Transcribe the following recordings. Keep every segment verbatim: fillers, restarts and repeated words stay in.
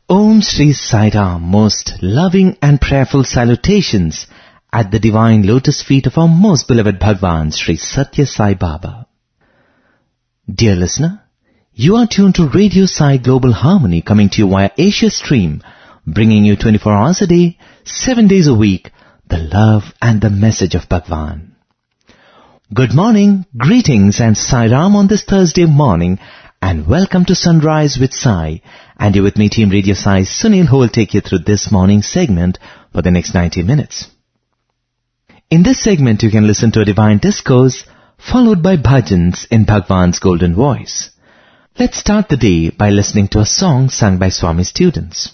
Om Shri Sai Ram, most loving and prayerful salutations at the divine lotus feet of our most beloved Bhagwan, Shri Satya Sai Baba. Dear listener, you are tuned to Radio Sai Global Harmony, coming to you via Asia Stream, bringing you twenty-four hours a day, seven days a week, the love and the message of Bhagwan. Good morning, greetings and Sai Ram on this Thursday morning, and welcome to Sunrise with Sai. And you're with me, Team Radio Sai, Sunil, who will take you through this morning's segment for the next ninety minutes. In this segment, you can listen to a divine discourse, followed by bhajans in Bhagwan's golden voice. Let's start the day by listening to a song sung by Swami students.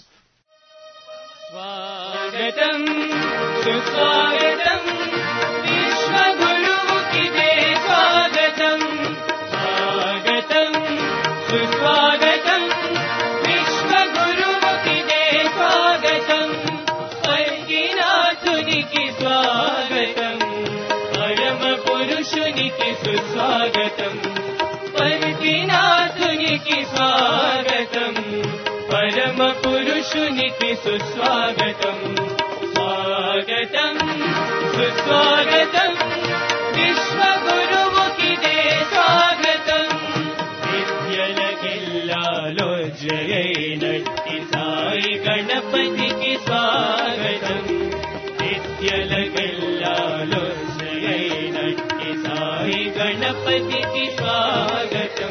Swagatam, Suswagatam, Vishwaguru ki de Swagatam, Swagatam, Suswagatam, Vishwaguru ki de Swagatam, Parginathuni ki Swagatam, Parama Purushuni ki Suswagatam, Parginathuni ki Swagatam, Parama Purushuni ki Suswagatam, Swagatam, Suswagatam, Vishwaguru ki de Swagatam, Vidyalagillalo Jayanatti Sai Ganapati ki Swagatam, Vidyalagillalo Jayanatti Sai Ganapati ki Swagatam,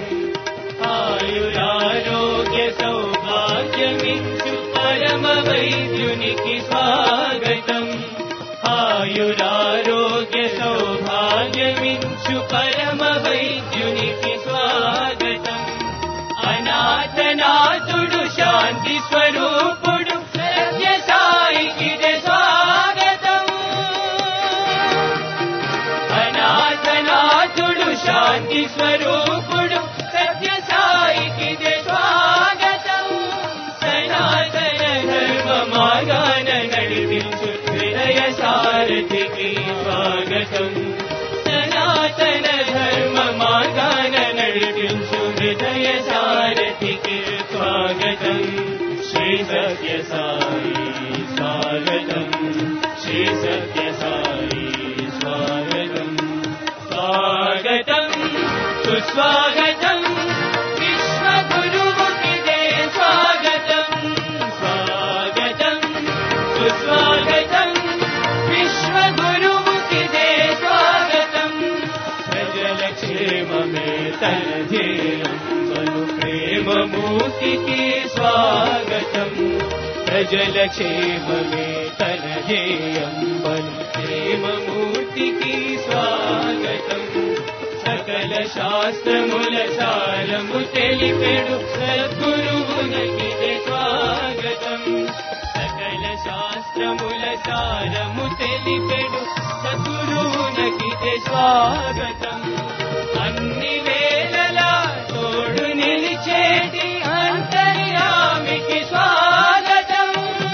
Ayurarogya Saubhagyaminchu Parama Vaidyuni ki Swagatam, Ayurarogya Saubhagyaminchu Parama Vaidyuni ki Swagatam, Anathanathudu Shanti Swarupudu Satya Sai ki de Swagatam, Anathanathudu Shanti Swarupudu Satya Sai ki de Swagatam, Sanatana Dharma Margana Nadivinchu Hridaya Sarathi ki Swagatam, Sanatana Dharma Margana Nadivinchu Hridaya Sarathi ki Swagatam, Shri Satya Sai Swagatam, Shri Satya Sai Swagatam, Swagatam, Suswagatam, Vishwaguru ki de Swagatam, Swagatam, Suswagatam, Vishwaguru ki de Swagatam, Prajalakshema mein tanjeyam Balu prema murti ki Swagatam, Prajalakshema mein tanjeyam Balu prema murti ki Swagatam, Sakala Shastra Mula Saramu Telipedu Sadguruvunaki de Swagatam, Sakala Shastra Mula Saramu Telipedu Sadguruvunaki de Swagatam, Anni Velala Todu Nilicheti Antaryami ki Swagatam,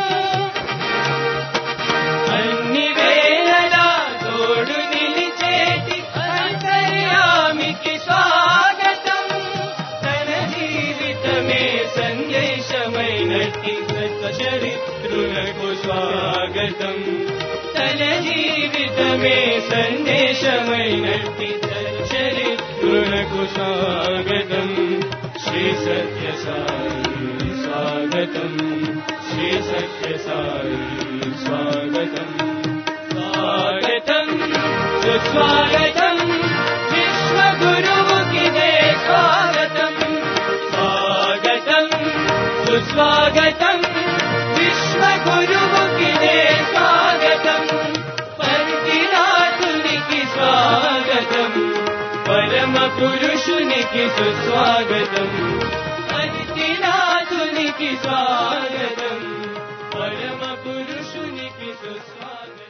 Anni Velala Todu Nilicheti Antaryami ki Swagatam, Tana Jeevitame Sandeshamainati Sattva-charitrunaku Swagatam, Tana Jeevitame Sandeshamainati Sattva-charitrunaku Swagatam, Shri Satya Sai Swagatam, Shri Satya Sai Swagatam, Swagatam, Suswagatam, Vishwaguru ki de Swagatam, Swagatam, Suswagatam, Vishwaguru ki de Swagatam, Parginathuni ki Swagatam, Parama Purushuni ki Suswagatam, Parginathuni ki Swagatam, Parama Purushuni ki Suswagatam.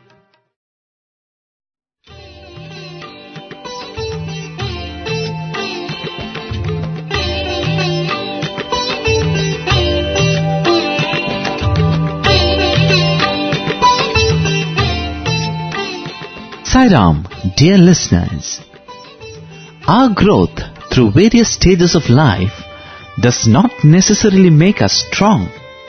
Sai Ram, dear listeners, our growth through various stages of life does not necessarily make us strong.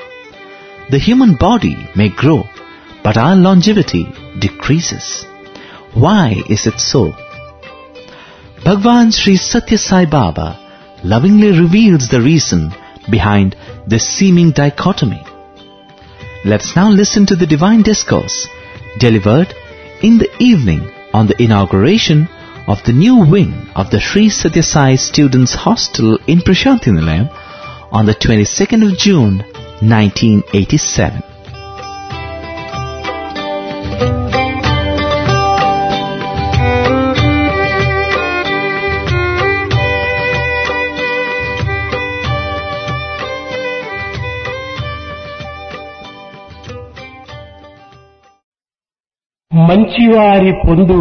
the human body may grow, but our longevity decreases. Why is it so? Bhagwan Sri Satya Sai Baba lovingly reveals the reason behind this seeming dichotomy. Let's now listen to the divine discourse delivered in the evening on the inauguration of the new wing of the Sri Satya Sai Students' Hostel in Prashanthi Nilayam on the twenty-second of June, nineteen eighty-seven. మంచివారి పొందు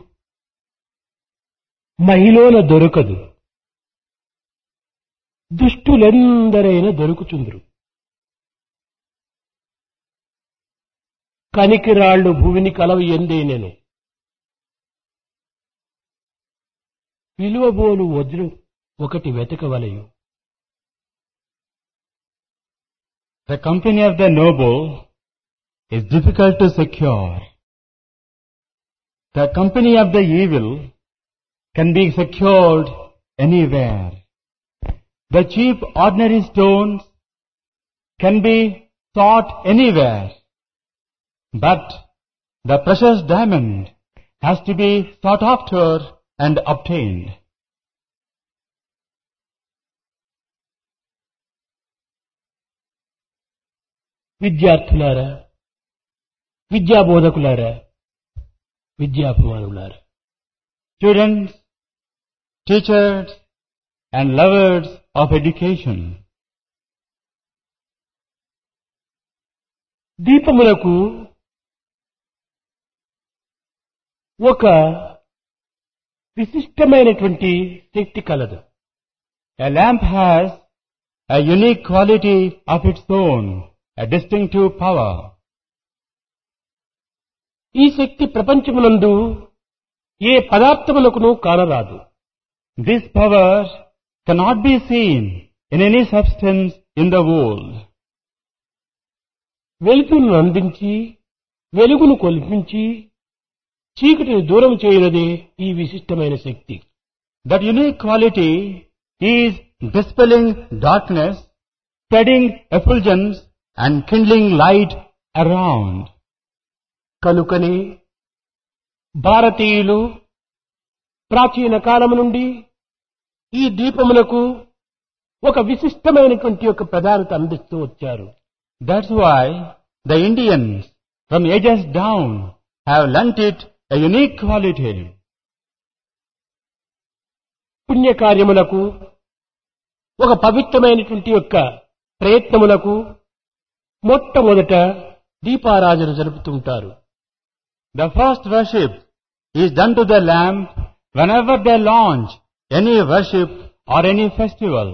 మహిళల దొరకదు, దుష్టులెందరైనా దొరుకుచుందురు. కనికిరాళ్ళు భూమిని కలవి ఎందేనెను, విలువబోలు వజ్రం ఒకటి వెతకవలయు. The company of the noble is difficult to secure. The company of the evil can be secured anywhere. The cheap ordinary stones can be sought anywhere. But the precious diamond has to be sought after and obtained. విద్యార్థులారా, విద్యాబోధకులారా, విద్యాభిమానులారా, Students, teachers and lovers of education. దీపములకు ఒక విశిష్టమైనటువంటి శక్తి కలదు. A lamp has a unique quality of its own, a distinctive power. ఈ శక్తి ప్రపంచమునందు ఏ పదార్థములకును కానరాదు. This power cannot be seen in any substance in the world. వెలుతురును అందించి, వెలుగును కొల్పించి, చీకటిని దూరం చేయనదే ఈ విశిష్టమైన శక్తి. That unique quality is dispelling darkness, spreading effulgence and kindling light around. కనుకనే భారతీయులు ప్రాచీన కాలము నుండి ఈ దీపములకు ఒక విశిష్టమైనటువంటి ఒక ప్రాధాన్యత అందిస్తూ వచ్చారు. That's why the Indians from ages down have lent it a unique quality. పుణ్యకార్యములకు, ఒక పవిత్రమైనటువంటి యొక్క ప్రయత్నములకు మొట్టమొదట దీపారాధన జరుపుతుంటారు. The first worship is done to the lamp whenever they launch any worship or any festival.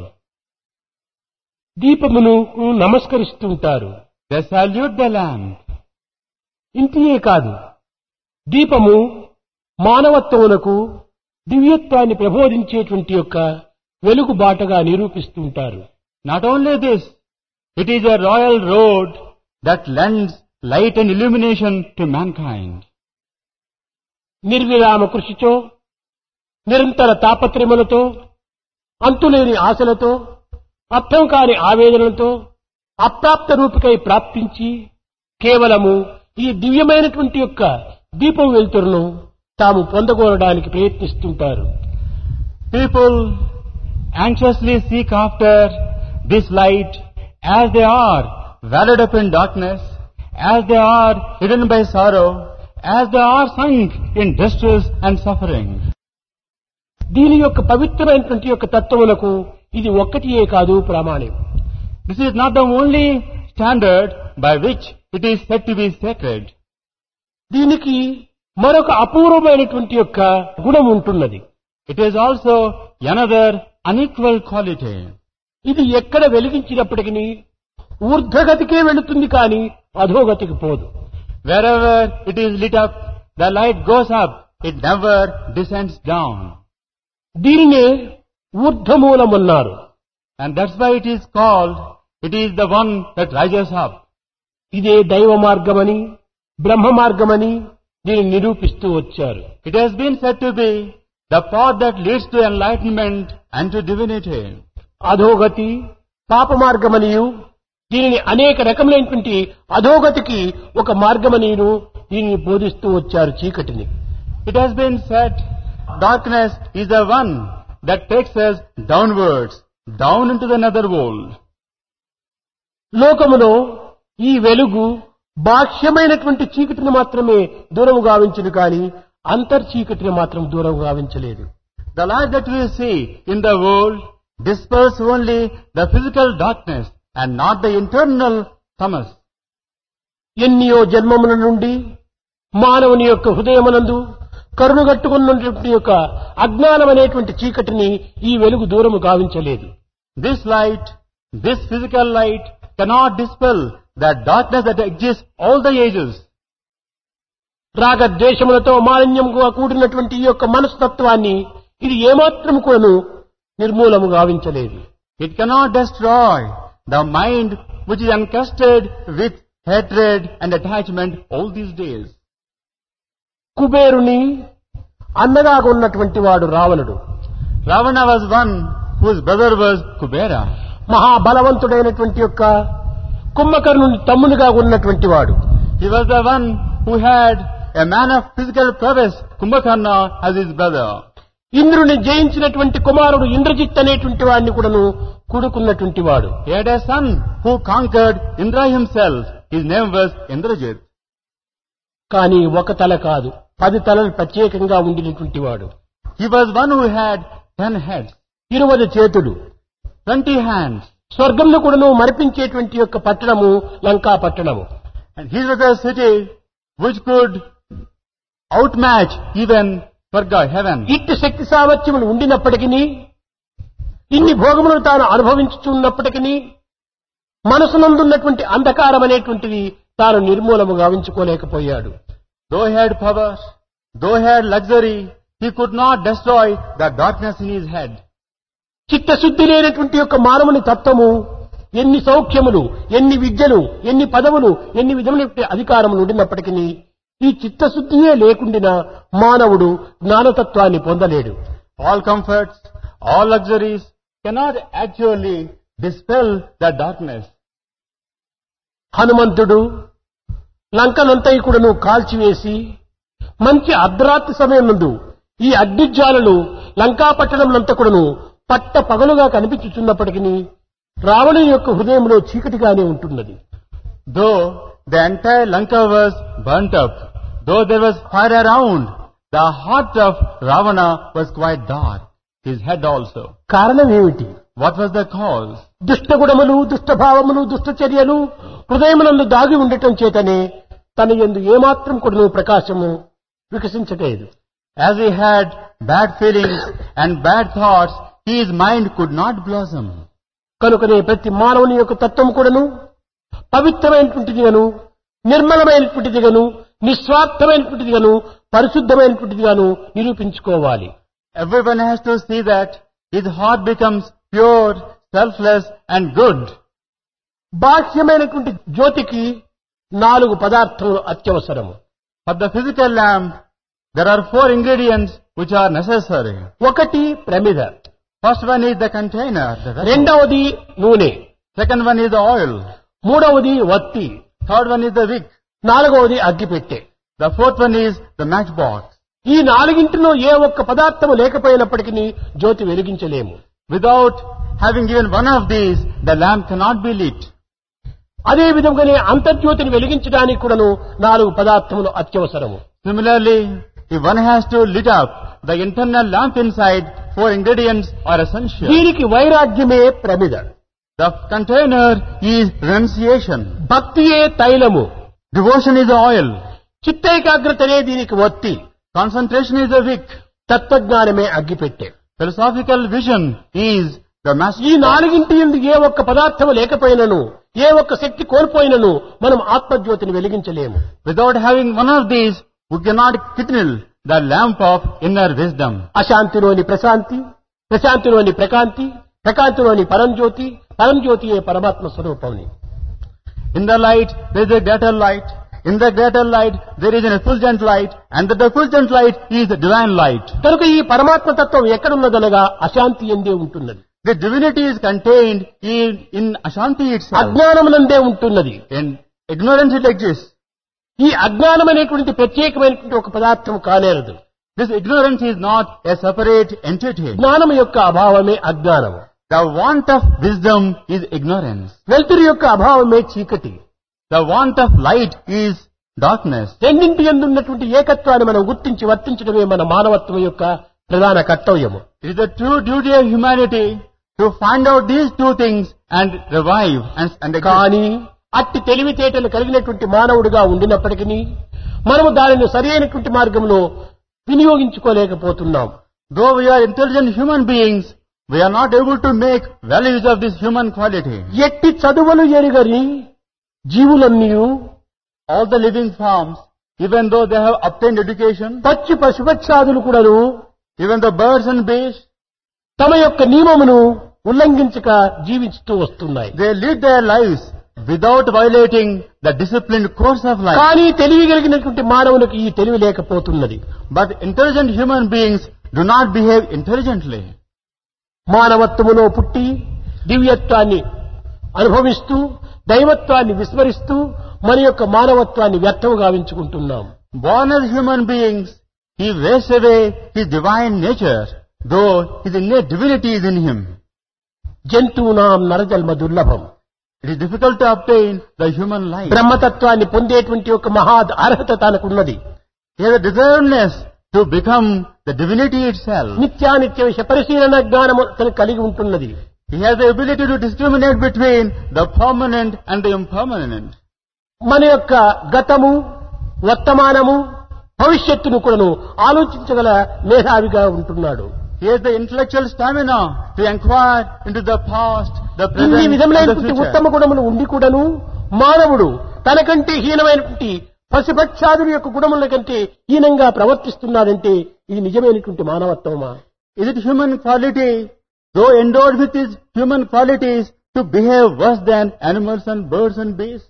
దీపమును నమస్కరిస్తుంటారు. They salute the lamp. ఇంతియే కాదు, దీపము మానవత్వమునకు దివ్యత్వాన్ని ప్రబోధించేటువంటి యొక్క వెలుగు బాటగా నిరూపిస్తుంటారు. Not only this, it is a royal road that lends light and illumination to mankind. నిర్విరామ కృషితో, నిరంతర తాపత్రయములతో, అంతులేని ఆశలతో, అర్థం కాని ఆవేదనలతో అప్రాప్త రూపికై ప్రాప్తించి కేవలము ఈ దివ్యమైనటువంటి యొక్క దీపం వెలుతురును తాము పొందగోరడానికి ప్రయత్నిస్తుంటారు. People anxiously seek after this light as they are wallowed up in darkness, as they are hidden by sorrow, as they are sunk in distress and suffering. దీని యొక్క పవిత్రమైనటువంటి యొక్క తత్వములకు ఇది ఒక్కటియే కాదు ప్రామాణికం. This is not the only standard by which it is said to be sacred. దీనికి మరొక అపూర్వమైనటువంటి యొక్క గుణం ఉంటున్నది. It is also another unequal quality. ఇది ఎక్కడ వెలిగించినప్పటికీ ఊర్ధ్వగతికే వెళుతుంది కానీ అధోగతికి పోదు. Wherever it is lit up, the light goes up, it never descends down. దీనినే ఊర్ధ్వమూలమన్నారు. And that's why it is called, it is the one that rises up. ఇదే దైవ మార్గమని బ్రహ్మ మార్గమని దీన్ని నిరూపిస్తూ వచ్చారు. It has been said to be the path that leads to enlightenment and to divinity. అధోగతి పాప మార్గమనియు దీనిని అనేక రకములైనటువంటి అధోగతికి ఒక మార్గమనియు దీనిని బోధిస్తూ వచ్చారు చీకటిని. It has been said darkness is the one that takes us downwards, down into the nether world. లోకములో ఈ వెలుగు బాహ్యమైనటువంటి చీకటిని మాత్రమే దూరం గావించును కానీ అంతర్చీకటిని మాత్రం దూరం గావించలేదు. The light that we see in the world disperses only the physical darkness and not the internal tamas. ఎన్నియో జన్మముల నుండి మానవుని యొక్క హృదయమునందు కరుణగట్టుకున్నటువంటి యొక్క అజ్ఞానం అనేటువంటి చీకటిని ఈ వెలుగు దూరము గావించలేదు. This light, this physical light cannot dispel that darkness that exists all the ages. రాగద్వేషములతో మాలిన్యముగా కూడినటువంటి ఈ యొక్క మనస్తత్వాన్ని ఇది ఏమాత్రం కూడాను నిర్మూలము గావించలేదు. It cannot destroy the mind which is encrusted with hatred and attachment all these days. కుబేరుని అన్నగా ఉన్నటువంటి వాడు రావణుడు. Ravana was one whose brother was Kubera. మహాబలవంతుడైనటువంటి యొక్క కుంభకర్ణుని తమ్మునిగా ఉన్నటువంటి వాడు. He was the one who had a man of physical prowess, Kumbhakarna, as his brother. ఇంద్రుని జయించినటువంటి కుమారుడు ఇంద్రజిత్ అనేటువంటి వాడిని కూడాను కూడుకున్నటువంటి వాడు. He had a son who conquered Indra himself. His name was Indrajit. కానీ ఒక తల కాదు పది తలలు ప్రత్యేకంగా ఉండినటువంటి వాడు. He was one who had ten heads, ఇరువది చేతులు, twenty hands. స్వర్గంలో కూడాను మరిపించేటువంటి యొక్క పట్టణము లంకా పట్టణము. And his was a city which could outmatch even Swarga, heaven. ఇట్టి శక్తి సామర్థ్యములు ఉండినప్పటికీ ఇన్ని భోగములను తాను అనుభవించుతున్నప్పటికీ మనసునందున్నటువంటి అంధకారం అనేటువంటిది తాను నిర్మూలము గావించుకోలేకపోయాడు. Though he had power, though he had luxury, he could not destroy the darkness in his head. చిత్తశుద్ధి లేనటువంటి యొక్క మానవుని తత్వము ఎన్ని సౌఖ్యములు, ఎన్ని విద్యలు, ఎన్ని పదవులు, ఎన్ని విధముల అధికారములు ఉండినప్పటికీ ఈ చిత్తశుద్ధియే లేకుండిన మానవుడు జ్ఞానతత్వాన్ని పొందలేడు. All comforts, all luxuries cannot actually dispel the darkness. హనుమంతుడు లంకనంతైకుడును కాల్చివేసి మంచి అర్ధరాత్రి సమయం నందు ఈ అగ్నిజ్వాలలు లంకా పట్టణంనంతకుడును పట్ట పగలుగా కనిపించుచున్నప్పటికీ రావణుని యొక్క హృదయంలో చీకటిగానే ఉంటున్నది. Though the entire Lanka was burnt up, though there was fire around, the heart of Ravana was quite dark, his head also. కారణం ఏమిటి? What was the cause? దుష్టగుణములు, దుష్టభావములు, దుష్టచర్యలు హృదయమునందు దాగి ఉండటం చేతనే తన యందు ఏమాత్రం కూడా ప్రకాశము వికసించలేదు. As he had bad feelings and bad thoughts, his mind could not blossom. కనుకనే ప్రతి మానవుని యొక్క తత్వం కూడాను పవిత్రమైనటువంటిదిగాను, నిర్మలమైనటువంటిదిగాను, నిస్వార్థమైనటువంటిదిగాను, పరిశుద్ధమైనటువంటిదిగాను నిరూపించుకోవాలి. Everyone has to see that his heart becomes pure, selfless and good. బాహ్యమైనటువంటి జ్యోతికి నాలుగు పదార్థములు అత్యవసరము. For the physical lamp, there are four ingredients which are necessary. ఒకటి ప్రమిద, First one is the container, the vessel. రెండవది నూనె, Second one is the oil. మూడవది వత్తి, Third one is the wick. నాలుగవది అగ్గిపెట్టె. The fourth one is the matchbox. ఈ నాలుగింటిలో ఏ ఒక్క పదార్థము లేకపోయినప్పటికీ జ్యోతి వెలిగించలేము. Without having even one of these, the lamp cannot be lit. అదే విధంగానే అంతర్జ్యోతిని వెలిగించడానికి కూడాను నాలుగు పదార్థములు అత్యవసరము. Similarly, if one has to lit up the internal lamp inside, four ingredients are essential. దీనికి వైరాగ్యమే ప్రమిద, The container is renunciation. భక్తియే తైలము, Devotion is the oil. చిత్తైకాగ్రతనే దీనికి వత్తి, Concentration is the wick. తత్వజ్ఞానమే అగ్గిపెట్టె. Philosophical vision is the master. ఈ నాలుగింటి యందు ఏ ఒక్క పదార్థము లేకపోయినను, ఏ ఒక్క శక్తి కోల్పోయినను మనం ఆత్మజ్యోతిని వెలిగించలేము. Without having one of these, we cannot kindle the lamp of inner wisdom. అశాంతిలోని Prashanti, ప్రశాంతిలోని ప్రకాంతి, ప్రకాంతిలోని పరంజ్యోతి, పరంజ్యోతియే పరమాత్మ స్వరూపంని. In the light, there is a greater light. In the greater light, there is an effulgent light, and the effulgent light is the divine light. కనుక ఈ పరమాత్మ తత్వం ఎక్కడున్నదనగా అశాంతి ఎందే ఉంటున్నది. The divinity is contained in, in Ashanti itself. అజ్ఞానమునందే ఉంటున్నది. In ignorance it exists. ఈ అజ్ఞానం అనేటువంటి ప్రత్యేకమైనటువంటి ఒక పదార్థం కానేరదు. This ignorance is not a separate entity. జ్ఞానం యొక్క అభావమే అజ్ఞానము. The want of wisdom is ignorance. వెలుతురు యొక్క అభావమే చీకటి. The want of light is darkness. రెండింటి యందు ఉన్నటువంటి ఏకత్వాన్ని మనం గుర్తించి వర్తించడమే మన మానవత్వం యొక్క ప్రధాన కర్తవ్యము. It is the true duty of humanity to find out these two things and revive and, and exist. కానీ అట్టి తెలివితేటలు కలిగినటువంటి మానవుడిగా ఉండినప్పటికీ మనము దానిని సరైనటువంటి మార్గంలో వినియోగించుకోలేకపోతున్నాం. Though we are intelligent human beings, we are not able to make well use of this human quality. ఎట్టి చదువులు ఎరుగని జీవులన్నీ All the living forms, even though they have obtained education, పక్షి పశుపక్షాదులు కూడాను even the birds and beasts, తమ యొక్క నియమమును ఉల్లంఘించక జీవిస్తూ వస్తున్నాయి. they lead their lives without violating the disciplined course of life. కానీ తెలివి కలిగినటువంటి మానవునికి ఈ తెలివి లేకపోతున్నది. But intelligent human beings do not behave intelligently. మానవత్వములో పుట్టి దివ్యత్వాన్ని అనుభవిస్తూ దైవత్వాన్ని విస్మరిస్తూ మన యొక్క మానవత్వాన్ని వ్యర్థము గావించుకుంటున్నాం. Born as human beings, he wastes away his divine nature, though his innate divinity is in him. జంతువునాం నరజన్మ దుర్లభం. It is difficult to obtain the human life. బ్రహ్మతత్వాన్ని పొందేటువంటి ఒక మహా అర్హత తనకున్నది. He has a desiredness to become the divinity itself. నిత్యానిత్య విషయ పరిశీలన జ్ఞానము తనకు కలిగి ఉంటున్నది. He has the ability to discriminate between the permanent and the impermanent. మన యొక్క గతము వర్తమానము భవిష్యత్తును కూడాను ఆలోచించగల మేధావిగా ఉంటున్నాడు. He has the intellectual stamina to inquire into the past, the ఇన్ని present, and the విధములైనటువంటి future. ఉత్తమ గుణములు ఉండి కూడాను మానవుడు తనకంటే హీనమైనటువంటి పశుపక్షాదుల యొక్క గుణముల కంటే హీనంగా ప్రవర్తిస్తున్నాడంటే ఇది నిజమైనటువంటి మానవత్వమా? Is it human quality, though endowed with his human qualities, to behave worse than animals and birds and beasts?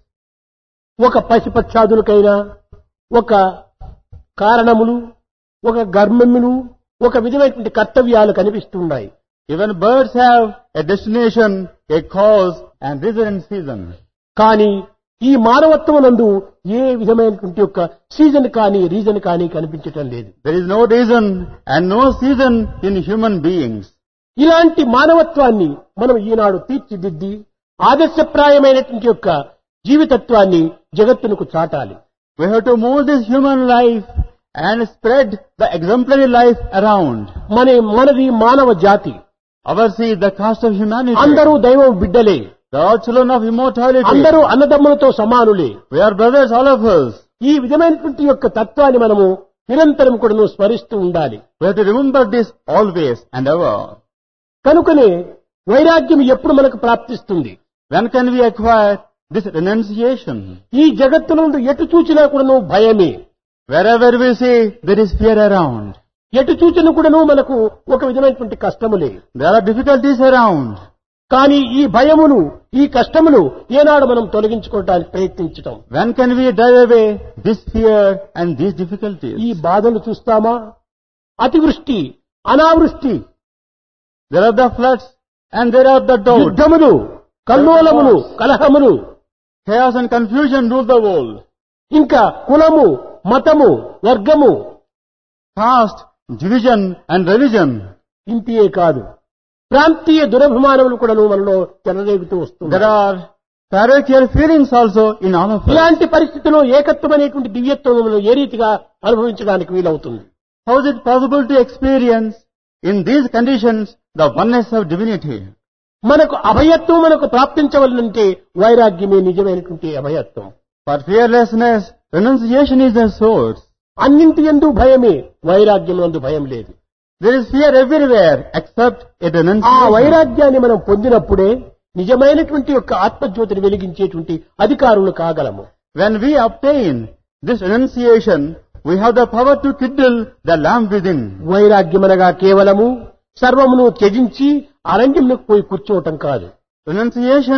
ఒక పశుపక్షాదులకైనా ఒక కారణములు, ఒక గర్మములు, ఒక విధమైనటువంటి కర్తవ్యాలు కనిపిస్తున్నాయి. Even birds have a destination, a cause, and reason and season. కానీ ఈ మానవత్వమునందు ఏ విధమైనటువంటి యొక్క సీజన్ కానీ రీజన్ కానీ కనిపించటం లేదు. There is no reason and no season in human beings. ఇలాంటి మానవత్వాన్ని మనం ఈనాడు తీర్చిదిద్ది ఆదర్శప్రాయమైనటువంటి యొక్క జీవితత్వాన్ని జగత్తునకు చాటాలి. We have to move this human life and spread the exemplary life around. మన మనది మానవ జాతి. Ours is the caste of humanity. అందరూ దైవం బిడ్డలే. We are children of immortality. అందరూ అన్నదమ్ములతో సమానులే. We are brothers, all of us. ఈ విధమైనటువంటి యొక్క తత్వాన్ని మనము నిరంతరం కూడా స్మరిస్తూ ఉండాలి. We have to remember this always and ever. కనుకనే వైరాగ్యం ఎప్పుడు మనకు ప్రాప్తిస్తుంది? When can we acquire this renunciation? ఈ జగత్తునందు ఎటు చూచినా కూడాను భయమే. Wherever we see, there is fear around. ఎటు చూచినా కూడాను మనకు ఒక విధమైనటువంటి కష్టములే. There are difficulties around. కానీ ఈ భయమును, ఈ కష్టమును ఏనాడు మనం తొలగించుకోవడానికి ప్రయత్నించటం? When can we drive away this fear and these difficulties? ఈ బాధలు చూస్తామా? అతివృష్టి, అనావృష్టి, There are the floods and there are the drought. యుద్ధములు, కల్లోలములు, కలహములు, Chaos and confusion rule the world. ఇంకా కులము, మతము, వర్గము, Caste, division and religion. ఇంతియే కాదు, ప్రాంతీయ దురభిమానములు కూడా మనలో చెలరేగుతూ వస్తుంది. There are parochial feelings also in all of us. ఇలాంటి పరిస్థితిలో ఏకత్వం అనేటువంటి దివ్యత్వములను ఏ రీతిగా అనుభవించడానికి వీలవుతుంది? How is it possible to experience in these conditions the oneness of divinity? మనకు అభయత్వం మనకు ప్రాప్తించవలనంటే వైరాగ్యమే నిజమైనటువంటి అభయత్వం. For fearlessness, renunciation is the source. అన్నింటి యందు భయమే, వైరాగ్యం యందు భయం లేదు. There is fear everywhere except a ఆ renunciation. వైరాగ్యాన్ని మనం పొందినప్పుడే నిజమైనటువంటి యొక్క ఆత్మజ్యోతిని వెలిగించేటువంటి అధికారులు కాగలము. When we obtain this renunciation, we have the power to kindle the lamp within. వైరాగ్యమనగా కేవలము సర్వమును త్యజించి అరణ్యంలోకి పోయి కూర్చోవటం కాదు. Renunciation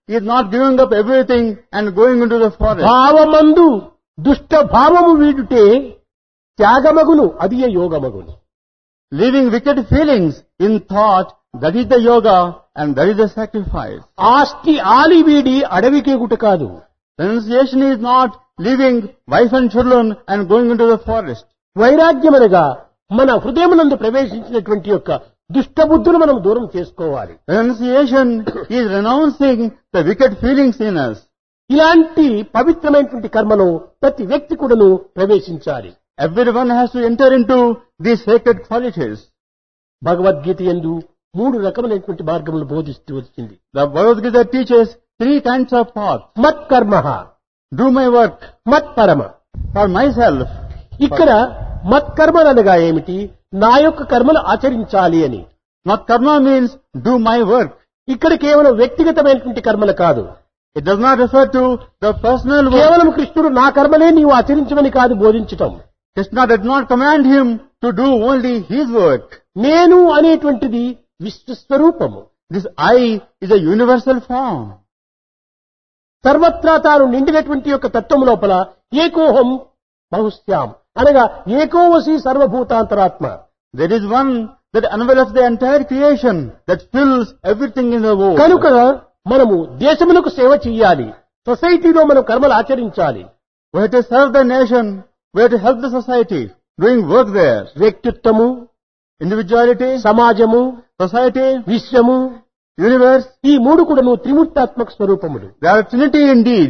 he is not giving up everything and going into the forest. భావమందు దుష్ట భావము వీడుటే త్యాగమగును అది యోగమగును. Leaving wicked feelings in thought, that is the yoga and that is the sacrifice. ఆస్తి ఆలి వీడి అడవికేగుట కాదు. Renunciation is not leaving wife and children and going into the forest. వైరాగ్యమనగా మన హృదయమునందు ప్రవేశించినటువంటి యొక్క దుష్ట బుద్ధులు మనం దూరం చేసుకోవాలి. Renunciation is renouncing the wicked feelings in us. ఇలాంటి పవిత్రమైనటువంటి కర్మలో ప్రతి వ్యక్తి కూడాను ప్రవేశించాలి. Everyone has to enter into these sacred qualities. Bhagavad Gita యందు మూడు రకములైనటువంటి మార్గములు బోధిస్తూ వచ్చింది. The Bhagavad Gita teaches three kinds of paths. మత్ కర్మ, Do my work మత్ పరమ. for myself. ఇక్కడ మత్ కర్మలు అనగా ఏమిటి? నా యొక్క కర్మలు ఆచరించాలి అని. Not karma means do my work. ఇక్కడ కేవలం వ్యక్తిగతమైనటువంటి కర్మలు కాదు. It does not refer to the personal work. కేవలం కృష్ణుడు నా కర్మలే నీవు ఆచరించమని కాదు బోధించటం. Krishna did not command him to do only his work. నేను అనేటువంటిది విశ్వస్వరూపము. This I is a universal form. సర్వత్రా తాను నిండినటువంటి యొక్క తత్వము లోపల ఏకోహం బహుశ్యాం అనగా ఏకోవసి సర్వభూతాంతరాత్మ. There is one that envelops the entire creation, that fills everything in the world. కనుక మనము దేశములకు సేవ చెయ్యాలి. సొసైటీలో మనం కర్మలు ఆచరించాలి. We have to serve the nation, we have to help the society, doing work there. వ్యక్తిత్వము, Individuality, సమాజము, society, విశ్వము, universe, ఈ మూడు కూడాను త్రిమూర్తాత్మక స్వరూపములు. they are trinity indeed.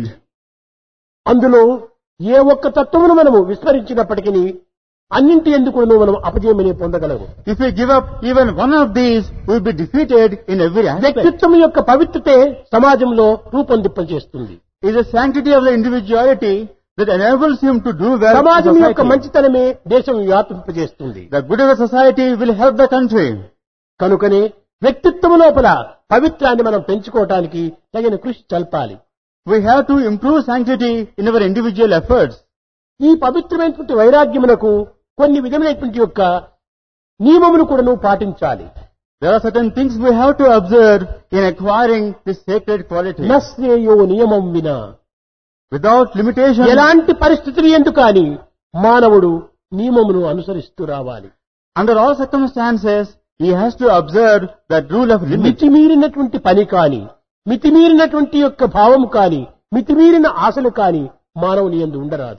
అందులో ఏ ఒక్క తత్వమును మనము విస్మరించినప్పటికీ అన్నింటి ఎందుకు మనం అపజయమనే పొందగలము. If we give up even one of these, we will be defeated in every aspect. వ్యక్తిత్వం యొక్క పవిత్రతే సమాజంలో రూపొందింపజేస్తుంది. It is the sanctity of the individuality that enables him to do well in సమాజం యొక్క society. మంచితనమే దేశం వ్యాపింపజేస్తుంది. The good of the society will help the country. కనుకనే వ్యక్తిత్వం లోపల పవిత్రాన్ని మనం పెంచుకోవటానికి తగిన కృషి చల్పాలి. We have to improve sanctity in our individual efforts. ఈ పవిత్రమైనటువంటి వైరాగ్యమునకు కొన్ని విధమైనటువంటి యొక్క నియమములు కూడాను పాటించాలి. There are certain things we have to observe in acquiring this sacred quality. నశ్రేయో నియమం వినా, Without limitation, ఎలాంటి పరిస్థితులు ఎందుకు కానీ మానవుడు నియమమును అనుసరిస్తూ రావాలి. under all circumstances, he has to observe that rule of limit. మితిమీరినటువంటి పని కాని, మితిమీరినటువంటి యొక్క భావము కాని, మితిమీరిన ఆశలు కాని మానవుని యందు ఉండరాదు.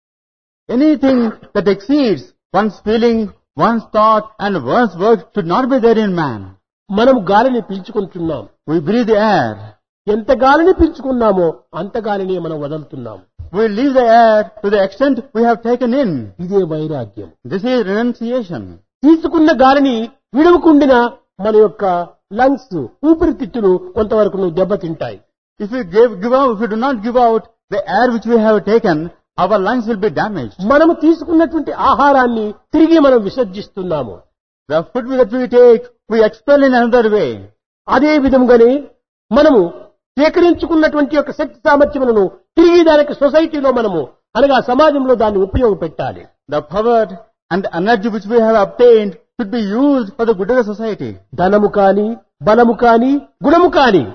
Anything that exceeds one's feeling, one's thought and one's work should not be there in man. మనం గాలిని పీల్చుకుంటున్నాం. We breathe the air. ఎంత గాలిని పీల్చుకున్నామో అంత గాలిని మనం వదులుతున్నాం. We leave the air to the extent we have taken in. ఇదే వైరాగ్యం. This is renunciation. తీసుకున్న గాలిని విడవకుండిన మన యొక్క లంగ్స్, ఊపిరితిత్తులు కొంతవరకు దెబ్బతింటాయి. If we give, give out, if we do not give out the air which we have taken, our lungs will be damaged. మనము తీసుకున్నటువంటి ఆహారాన్ని తిరిగి మనం విసర్జిస్తున్నాము. The food that we take, we expel in another way. అదే విధంగానే మనము సేకరించుకున్నటువంటి యొక్క శక్తి సామర్థ్యములను తిరిగి దానికి సొసైటీలో మనము అనగా సమాజంలో దాన్ని ఉపయోగపెట్టాలి. The power and energy which we have obtained should be used for the good of the society. ధనము కాని, బలము కాని, గుణము కాని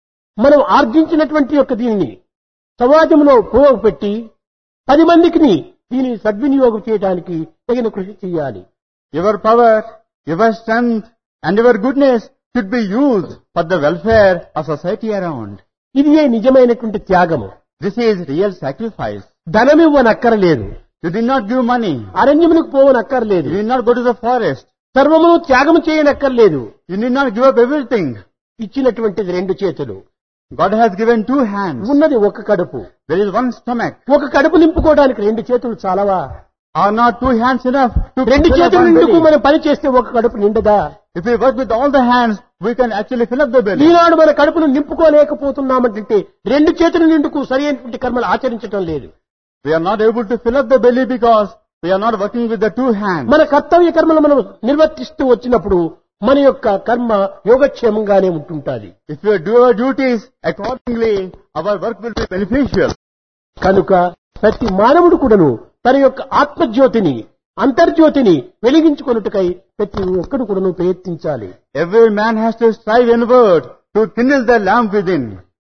మనం ఆర్జించినటువంటి యొక్క దీనిని సమాజంలో ఉపయోగపెట్టి పది మందికి దీనిని సద్వినియోగం చేయడానికి తగిన కృషి చేయాలి. Your power, your strength and your goodness should be used for the welfare of society around. ఇది ఏ నిజమైనటువంటి త్యాగము. This is real sacrifice. ధనమివ్వనక్కరలేదు, You did not give money. అరణ్యములకు పోవనక్కర్లేదు, You did not go to the forest. సర్వమును త్యాగము చేయనక్కర్లేదు. You need not give up everything. ఇచ్చినటువంటిది రెండు చేతులు, God has given two hands. ఉన్నది ఒక కడుపు. There is one stomach. ఒక కడుపు నింపుకోవడానికి రెండు చేతులు చాలవా? Are not two hands enough to రెండు fill up చేతులు one నిండుకు belly? మనం పని చేస్తే ఒక కడుపు నిండదా? If we work with all the hands, we can actually fill up the belly. ఈనాడు మన కడుపును నింపుకోలేకపోతున్నామంటే రెండు చేతుల నిండుకు సరైనటువంటి కర్మలు ఆచరించడం లేదు. We are not able to fill up the belly because we are not working with the two hands. మన కర్తవ్య కర్మలు మనం నిర్వర్తిస్తూ వచ్చినప్పుడు మన యొక్క కర్మ యోగక్షేమంగానే ఉంటుంటాది. If we do our duties accordingly, our work will be beneficial. కనుక ప్రతి మానవుడు కూడాను తన యొక్క ఆత్మజ్యోతిని, అంతర్జ్యోతిని వెలిగించుకొనుటకై ప్రతి ఒక్కడు కూడాను ప్రయత్నించాలి. Every man has to strive inward to kindle the lamp within.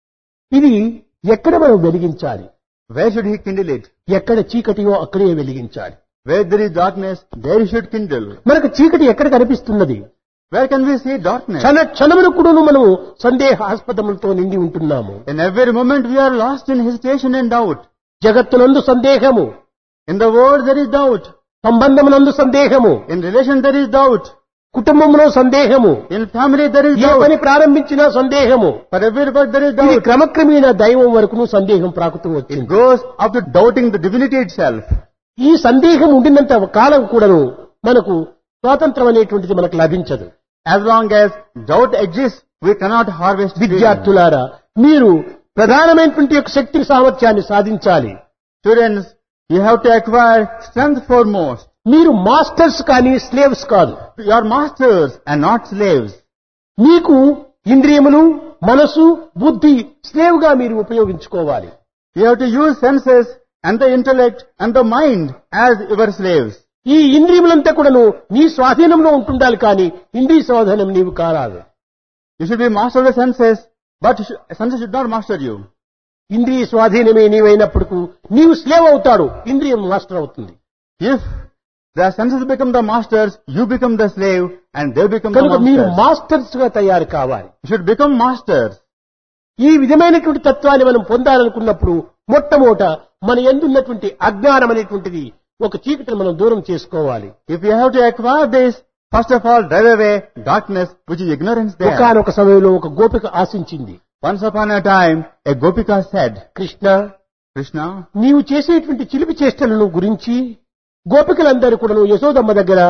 ఇది ఎక్కడ మనం వెలిగించాలి? Where should he kindle it? ఎక్కడ చీకటియో అక్కడే వెలిగించాలి. Where there is darkness, there he should kindle. మనకు చీకటి ఎక్కడ కనిపిస్తున్నది? Where can we see darkness? క్షణ క్షణమును కూడాను మనము సందేహాస్పదములతో నిండి ఉంటున్నాము. In every moment we are lost in hesitation and doubt. జగత్తునందు సందేహము, In the world there is doubt. సంబంధమునందు సందేహము, In relation there is doubt. కుటుంబంలో సందేహము, In family there is ఏ పని doubt. ప్రారంభించినా సందేహము. For every word there is ఇది doubt. క్రమక్రమేణా దైవం వరకును సందేహం ప్రాకుతూ It వచ్చింది. goes up to doubting the divinity itself. ఈ సందేహం ఉండినంత కాలం కూడాను మనకు స్వాతంత్రం అనేటువంటిది మనకు లభించదు. As long as doubt exists, we cannot harvest freedom. విద్యార్థులారా, మీరు ప్రధానమైనటువంటి యొక్క శక్తి సామర్థ్యాన్ని సాధించాలి. Students, you have to acquire strength foremost. మీరు మాస్టర్స్ కానీ స్లేవ్స్ కాదు. You are masters and not slaves. మీకు ఇంద్రియములు, మనసు, బుద్ధి స్లేవ్ గా మీరు ఉపయోగించుకోవాలి. You have to use senses and the intellect and the mind as your slaves. ఈ ఇంద్రియములంతా కూడాను నీ స్వాధీనంలో ఉంటుండాలి, కానీ ఇంద్రియ స్వాధీనం నీవు కారాదు. You should be master of the senses, but sh- senses should not master you. ఇంద్రియ స్వాధీనమే నీవైనప్పుడు నీవు స్లేవ్ అవుతాడు, ఇంద్రియం మాస్టర్ అవుతుంది. If the senses become the masters, you become the slave and they become the కనుక మీరు masters. మాస్టర్స్ గా తయారు కావాలి. You should become masters. ఈ విధమైనటువంటి తత్వాన్ని మనం పొందాలనుకున్నప్పుడు మొట్టమొదట మన యందున్నటువంటి అజ్ఞానం అనేటువంటిది ఒక చీకటిని మనం దూరం చేసుకోవాలి. If you have to acquire this, first of all drive away darkness which is ignorance there. ఒకానొక సమయంలో ఒక గోపిక ఆశించింది, Once upon a time, a Gopika said, Krishna, Krishna, నీవు చేసేటువంటి చిలిపి చేష్టలను గురించి గోపికలందరూ కూడా యశోదమ్మ దగ్గర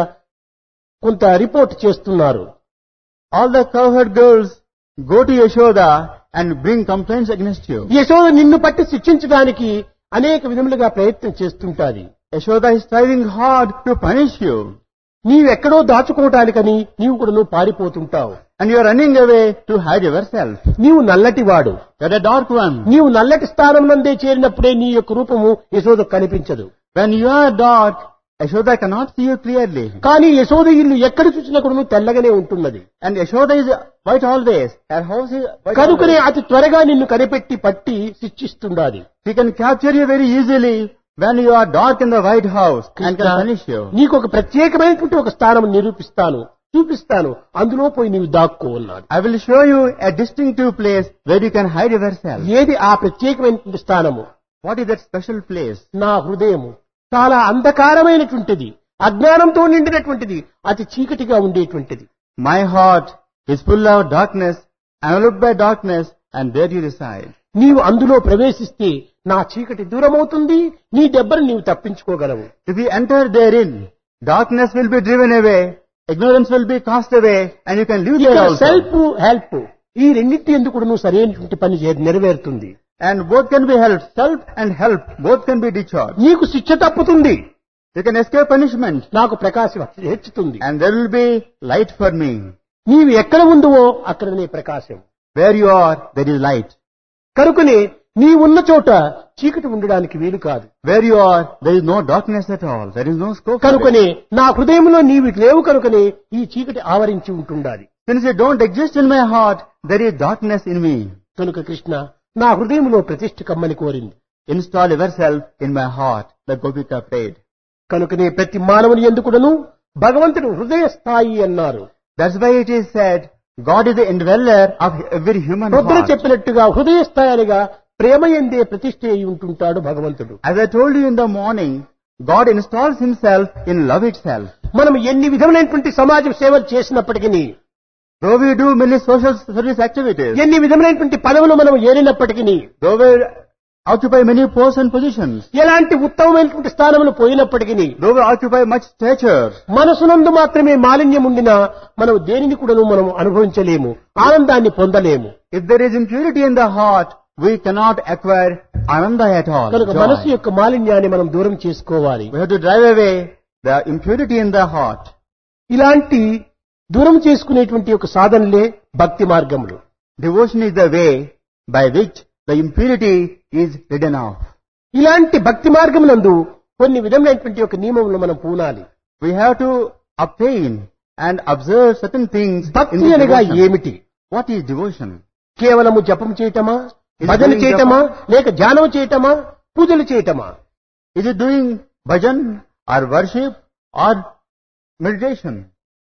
కొంత రిపోర్ట్ చేస్తున్నారు. all the cowherd girls go to Yashoda and bring complaints against you. Yashoda నిన్ను పట్టి శిక్షించడానికి అనేక విధములుగా ప్రయత్నం చేస్తుంటాది. Yashoda is striving hard to punish you. నీవెక్కడో దాచుకోవటానికని నీవు కూడా నువ్వు పారిపోతుంటావు. And you are running away to hide yourself. నీవు నల్లటివాడు. You are a dark one. నీవు నల్లటి స్థానం నందే చేరినప్పుడే నీ యొక్క రూపము యశోద కనిపించదు. When you are dark, Yashoda cannot see you clearly. కానీ యశోద ఇల్లు ఎక్కడ చూసినా కూడా నువ్వు తెల్లగానే ఉంటున్నది. And Yashoda is white always. Her house is white కనుకనే always. అతి త్వరగా నిన్ను కనిపెట్టి పట్టి శిక్షిస్తుండాది. She can capture you very easily when you are dark in the white house and can punish you. నీకు ఒక ప్రత్యేకమైనటువంటి ఒక స్థానం నిరూపిస్తాను, చూపిస్తాను, అందులో పోయి నీవు దాక్కో అన్నాడు. I will show you a distinctive place where you can hide yourself. ఏది ఆ ప్రత్యేకమైనటువంటి స్థానము? What is that special place? నా హృదయము చాలా అంధకారమైనటువంటిది, అజ్ఞానంతో నిండినటువంటిది, అతి చీకటిగా ఉండేటువంటిది. My heart is full of darkness, enveloped by darkness, and there you reside. నీవు అందులో ప్రవేశిస్తే నా చీకటి దూరమవుతుంది, నీ దెబ్బను నీవు తప్పించుకోగలవు. If we enter therein, darkness will be driven away, ignorance will be cast away, and you can live there ఇక్కడ also. సెల్ఫ్ హెల్ప్ ఈ రెండింటి ఎందుకు కూడా నువ్వు సరైనటువంటి పని చే- నెరవేరుతుంది. And both can be helped. Self and help, both can be discharged. నీకు శిక్ష తప్పుతుంది, You can escape punishment, నాకు ప్రకాశం హెచ్చుతుంది. and there will be light for me. నీవు ఎక్కడ ఉందువో అక్కడనే ప్రకాశం. Where you are, there is light. కనుకనే నీ ఉన్న చోట చీకటి ఉండడానికి వీలు కాదు. Where you are, there is no darkness at all. There is no scope for it. కనుకనే నా హృదయంలో నీవు లేవు కనుకనే ఈ చీకటి ఆవరించి ఉంటుండాలి. Since you don't exist in my heart, there is darkness in me. కనుక కృష్ణ నా హృదయంలో ప్రతిష్ఠ కమ్మని కోరింది. Install yourself in my heart, the Gopika prayed. కనుకనే ప్రతి మానవుని ఎందుకుడను భగవంతుడు హృదయ స్థాయి అన్నారు. That's why it is said, God is the indweller of every human Rudra heart. చెప్పినట్టుగా హృదయ స్థాయిగా ప్రేమ ఎందే ప్రతిష్ఠ అయి ఉంటుంటాడు భగవంతుడు. As I told you in the morning, God installs himself in love itself. మనం ఎన్ని విధములైనటువంటి సమాజ సేవలు చేసినప్పటికీ, Though we do many social service activities, ఎన్ని విధములైనటువంటి పదవులు మనం ఏరినప్పటికీ, though we occupy many posts and positions, ఎలాంటి ఉత్తమమైనటువంటి స్థానములు పోయినప్పటికీ, though we occupy much stature, మనసునందు మాత్రమే మాలిన్యం ఉండినా మనం దేనిని కూడాను మనం అనుభవించలేము, ఆనందాన్ని పొందలేము. if there is impurity in the heart, we cannot acquire ananda at all. కనుక joy. మనసు యొక్క మాలిన్యాన్ని మనం దూరం చేసుకోవాలి. We have to drive away the impurity in the heart. ఇలాంటి దూరం చేసుకునేటువంటి ఒక సాధనలే భక్తి మార్గములు. Devotion is the way by which the impurity is ridden off. ఇలాంటి భక్తి మార్గమునందు కొన్ని విధములైనటువంటి ఒక నియమములు మనం పూనాలి. We have to obtain and observe certain things in భక్తి the అనగా devotion. ఏమిటి? What is devotion? కేవలము జపం చేయటమా, Is it భజన doing చేయటమా japa? లేక ధ్యానం చేయటమా పూజలు చేయటమా? Is it doing bhajan or worship or meditation?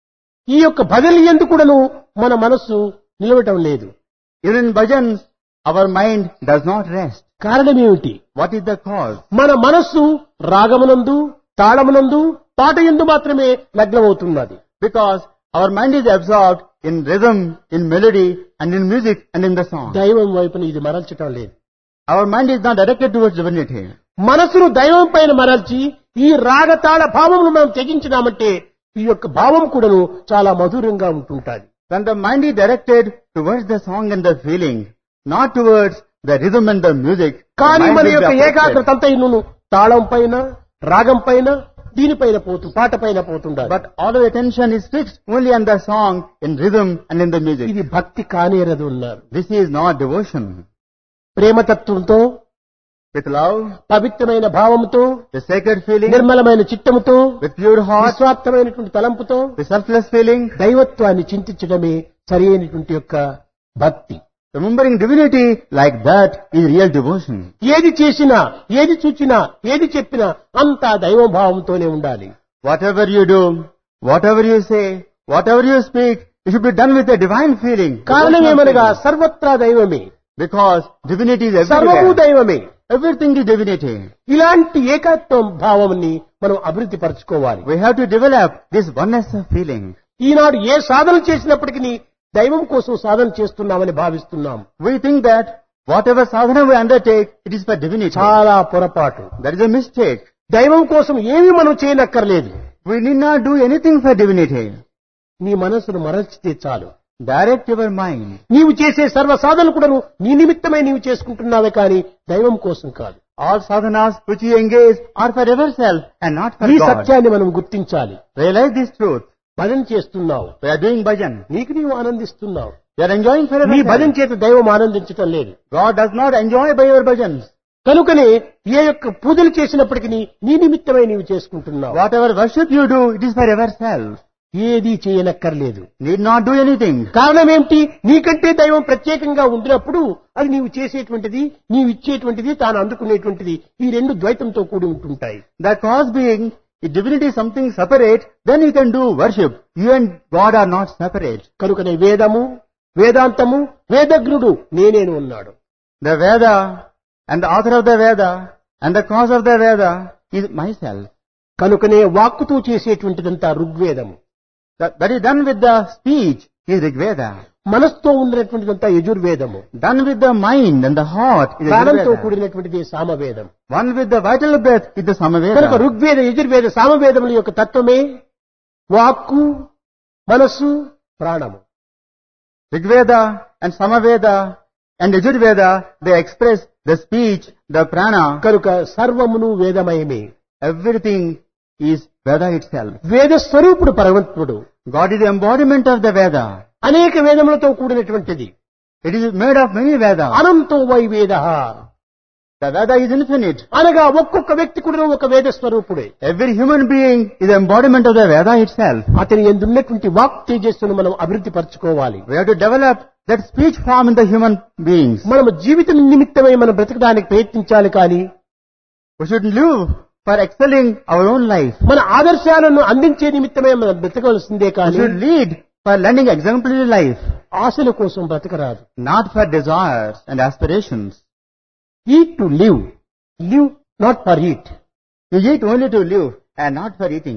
ఈ యొక్క భజనలు ఎందుకు కూడాను మన మనస్సు నిలవటం లేదు. Even in bhajans, our mind does not rest. కారణం ఏమిటి? What is the cause? మన మనస్సు రాగమునందు తాళమునందు పాట యందు మాత్రమే లగ్నమవుతున్నది. Because our mind is absorbed in rhythm, in melody, and in music, and in the song. దైవం వైపున ఇది మరల్చటం లేదు. Our mind is not directed towards divinity. మనసును దైవం పైన మరల్చి ఈ రాగతాళ భావమును మనం త్యజించినామంటే ఈ యొక్క భావం కూడాను చాలా మధురంగా ఉంటుంటాది. When the mind is directed towards the song and the feeling, not towards the rhythm and the music, the కానీ mind మన will be యొక్క affected. ఏకాగ్రత అంతా ఇన్ను తాళం పైన రాగం పైన దీనిపైన పోతు పాట పైన పోతుండాలి. But all our attention is fixed only on the song, in rhythm, and in the music. ఇది భక్తి కానేరదు ఉన్నారు. This is not devotion. ప్రేమతత్వంతో With love, పవిత్రమైన భావంతో with sacred feeling, నిర్మలమైన చిత్తముతో with pure heart, నిస్వార్థమైనటువంటి తలంపుతో with selfless feeling, దైవత్వాన్ని చింతించడమే సరైనటువంటి యొక్క భక్తి. remembering divinity like that is real devotion. ఏది చేసినా ఏది చూచినా ఏది చెప్పినా అంతా దైవ భావంతోనే ఉండాలి. Whatever you do, whatever you say, whatever you speak, it should be done with a divine feeling. కారణం Devotional ఏమనగా feeling. సర్వత్రా దైవమే, Because divinity is సర్వము everywhere. దైవమే. Everything is divinity. ఇలాంటి ఏకత్వం భావాన్ని మనం అభివృద్ధి పరచుకోవాలి. We have to develop this oneness of feeling. ఈనాడు ఏ సాధన చేసినప్పటికీ దైవం కోసం సాధన చేస్తున్నామని భావిస్తున్నాం. We think that whatever sadhana we undertake, it is for divinity. చాలా పొరపాటు. That is a mistake. దైవం కోసం ఏమీ మనం చేయనక్కర్లేదు. We need not do anything for divinity. నీ మనసును మరల్చితే చాలు. Direct your mind. నీవు చేసే సర్వ సాధనలు కూడా నీ నిమిత్తమై నీవు చేసుకుంటున్నావే కానీ దైవం కోసం కాదు. All sadhanas which you engage are for yourself and not for ఈ God. సత్యాన్ని మనం గుర్తించాలి. Realize this truth. భజన చేస్తున్నావు, We are doing bhajan. నీకు నీవు ఆనందిస్తున్నావు. We are enjoying for నీ భజన yourself. చేత దైవం ఆనందించటం లేదు. God does not enjoy by your bhajans. కనుకనే ఏ యొక్క పూజలు చేసినప్పటికీ నీ నిమిత్తమై నీవు చేసుకుంటున్నావు. Whatever worship you do, it is for yourself. ఏదీ చేయనక్కర్లేదు. Need not do anything. కారణం ఏమిటి? నీకంటే దైవం ప్రత్యేకంగా ఉండినప్పుడు అది నీవు చేసేటువంటిది, నీవు ఇచ్చేటువంటిది, తాను అందుకునేటువంటిది ఈ రెండు ద్వైతంతో కూడి ఉంటుంటాయి. The cause being, if divinity is something separate, then you can do worship. You and God are not separate. కనుకనే వేదము వేదాంతము వేదజ్ఞుడు నేనేను ఉన్నాడు. The Veda and the author of the Veda and the cause of the Veda is myself. కనుకనే వాక్కుతో చేసేటువంటిదంతా ఋగ్వేదము. That, that is done with the speech is Rigveda. మనస్సుతో ఉన్నటువంటిదంతా యజుర్వేదము. Done with the mind and the heart is ప్రాణంతో Yajurveda. కూడినటువంటిది Samavedam. One with the vital breath is the కనుక Samaveda. Rigveda Yajurveda సామవేదముల యొక్క తత్వమే వాక్కు మనస్సు ప్రాణము. Rigveda and Samaveda and Yajurveda, they express the speech, the prana. కనుక సర్వమును వేదమయమే. Everything is Veda itself. వేద స్వరూపుడు పరమాత్ముడు. God is the embodiment of the Veda. అనేక వేదములతో కూడినటువంటిది. It is made of many Vedas. అనంతో వై వేద The Veda is infinite. అనగా ఒక్కొక్క వ్యక్తి కూడా ఒక వేద స్వరూపుడే. Every human being is the embodiment of the Veda itself. అతని ఎందున్నటువంటి వాక్ తేజస్సును మనం అభివృద్ధి పరచుకోవాలి. We have to develop that speech form in the human beings. మనము జీవితం నిమిత్తమై మనం బ్రతకడానికి ప్రయత్నించాలి కానీ We should live for excelling our own life. మన ఆదర్శాలను అందించే నిమిత్తమే మనం బ్రతకవలసిందే We కానీ should lead for leading exemplary life, ఆశల కోసం బ్రతకరాదు. not for desires and aspirations. Eat to live, live not for eat. You eat only to live and not for eating.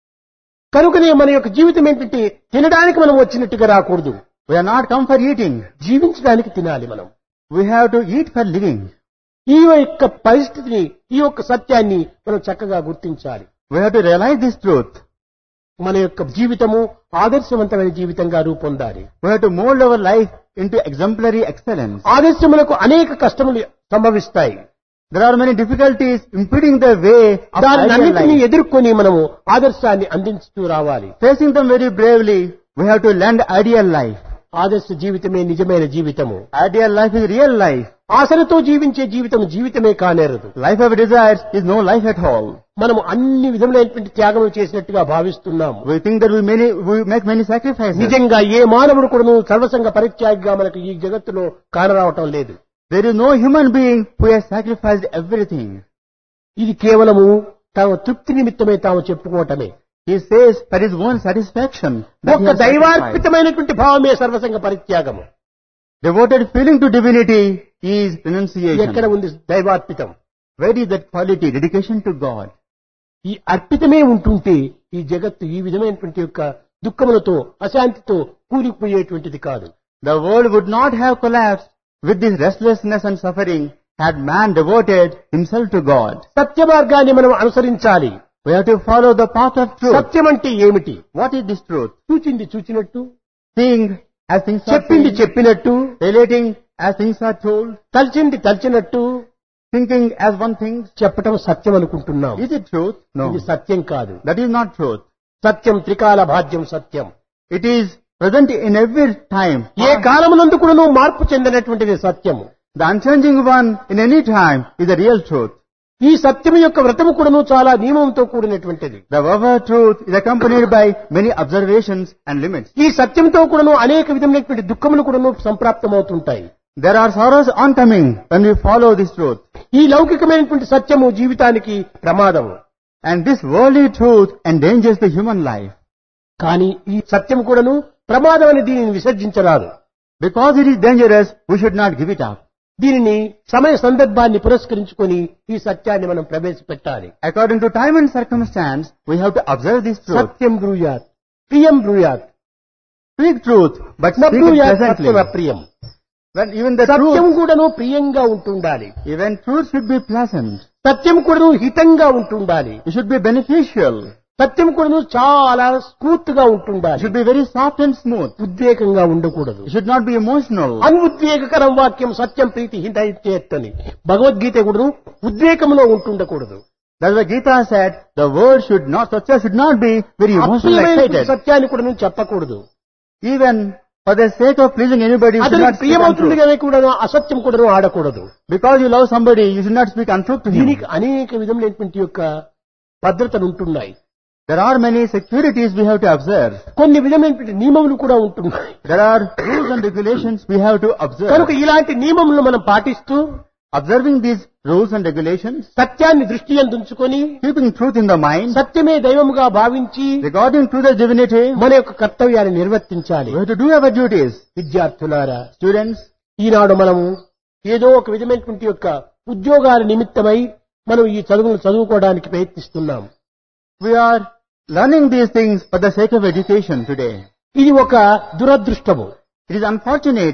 కనుకనే మన యొక్క జీవితం ఏంటంటే తినడానికి మనం వచ్చినట్టుగా రాకూడదు. We are not come for eating. జీవించడానికి తినాలి మనం. We have to eat for living. ఈ యొక్క పరిస్థితిని ఈ యొక్క సత్యాన్ని మనం చక్కగా గుర్తించాలి. We have to realize this truth. మన యొక్క జీవితము ఆదర్శవంతమైన జీవితంగా రూపొందాలి. We have to mold our life into exemplary excellence. ఆదర్శములకు అనేక కష్టములు సంభవిస్తాయి. There are many difficulties impeding the way of దాన్ని ideal అన్నింటినీ life. ఎదుర్కొని మనము ఆదర్శాన్ని అందించుతూ రావాలి. Facing them very bravely, we have to lend ideal life. ఆదర్శ జీవితమే నిజమైన జీవితము. Ideal life is real life. ఆశలతో జీవించే జీవితం జీవితమే కానేరదు. Life of desires is no life at all. మనము అన్ని విధములైనటువంటి త్యాగములు చేసినట్టుగా భావిస్తున్నాము. We think that we many we make many sacrifices. నిజంగా ఏ మానవుడు కూడా సర్వసంగ పరిత్యాగిగా మనకు ఈ జగత్తులో కానరావటం లేదు. There is no human being who has sacrificed everything. ఇది కేవలము తాము తృప్తి నిమిత్తమే తాము చెప్పుకోవటమే. He says for his own satisfaction that he ఒక్క has sacrificed. దైవార్పితమైనటువంటి భావమే సర్వసంగ పరిత్యాగము. Devoted feeling to divinity is renunciation. ఎక్కడ ఉంది దైవార్పితం? Where is that quality, dedication to God? ఈ అర్పితమే ఉంటుంటే ఈ జగత్తు ఈ విధమైనటువంటి యొక్క దుఃఖములతో అశాంతితో కూలిపోయేటువంటిది కాదు. The world would not have collapsed with this restlessness and suffering had man devoted himself to God. సత్య మార్గాన్ని మనం అనుసరించాలి. We have to follow the path of truth. సత్యం అంటే ఏమిటి? What is this truth? చూచింది చూచినట్టు, Seeing as things are చెప్పింది seen, చెప్పినట్టు, relating as things are told, తలిచింది తలిచినట్టు thinking as one thing. చెప్పటం సత్యం అనుకుంటున్నాం. Is it truth? No. ఇది సత్యం కాదు. That is not truth. సత్యం త్రికాల భాజ్యం సత్యం. It is present in every time. ఏ కాలమునందు కూడాను మార్పు చెందినటువంటిది సత్యము. The unchanging one in any time is the real truth. ఈ సత్యం యొక్క వ్రతము కూడాను చాలా నియమంతో కూడినటువంటిది. The Vava truth is accompanied by many observations and limits. ఈ సత్యంతో కూడాను అనేక విధమైనటువంటి దుఃఖములు కూడాను సంప్రాప్తమవుతుంటాయి. There are sorrows oncoming when we follow this truth. ఈ లౌకికమైనటువంటి సత్యము జీవితానికి ప్రమాదము. And this worldly truth endangers the human life. కానీ ఈ సత్యం కూడాను ప్రమాదం అని దీనిని విసర్జించరాదు. Because it is dangerous, we should not give it up. దీనిని సమయ సందర్భాన్ని పురస్కరించుకొని ఈ సత్యాన్ని మనం ప్రవేశపెట్టాలి. According to time and circumstance, we have to observe this truth. సత్యం బ్రూయాత్, ప్రియం బ్రూయాత్, Speak truth, but న speak it బ్రూయాత్ pleasantly. Satyam అప్రియం. When even the Satyam truth, కూడాను ప్రియంగా ఉంటుండాలి. even truth should be pleasant. సత్యం కూడాను హితంగా ఉంటుండాలి. It should be beneficial. సత్యం కూడాను చాలా smooth గా It ఉంటుండాలి. should be very soft and smooth. ఉద్వేగంగా ఉండకూడదు. It should not be emotional. అనుద్వేగకరం వాక్యం సత్యం ప్రీతి హితని. భగవద్గీత కూడాను ఉద్వేగంలో ఉంటుండకూడదు. That's why Gita said, the word should not, Satya should not be very emotionally అప్రియమైనటువంటి excited. సత్యాన్ని కూడా చెప్పకూడదు. Even for the sake of pleasing anybody, you should అతనికి not speak ప్రియమవుతుంది untruth. కానీ కూడా అసత్యం కూడా ఆడకూడదు. Because you love somebody, you should not speak untruth to him. దీనికి అనేక విధములైనటువంటి యొక్క భద్రతలు ఉంటున్నాయి. There are many securities we have to observe. కొన్ని విధమైనటువంటి నియమములు కూడా ఉంటున్నాయి. There are rules and regulations we have to observe. కనుక ఇలాంటి నియమములను మనం పాటిస్తూ Observing these rules and regulations, సత్యాన్ని దృష్టి అందుకొని keeping truth in the mind, సత్యమే దైవముగా భావించి regarding truth as divinity, మన యొక్క కర్తవ్యాన్ని నిర్వర్తించాలి. we have to do our duties. విద్యార్థులారా, Students, ఈనాడు మనము ఏదో ఒక విధమైనటువంటి యొక్క ఉద్యోగాల నిమిత్తమై మనం ఈ చదువులు చదువుకోవడానికి ప్రయత్నిస్తున్నాం. we are learning these things for the sake of education today. ఇది ఒక దురదృష్టము. It is unfortunate.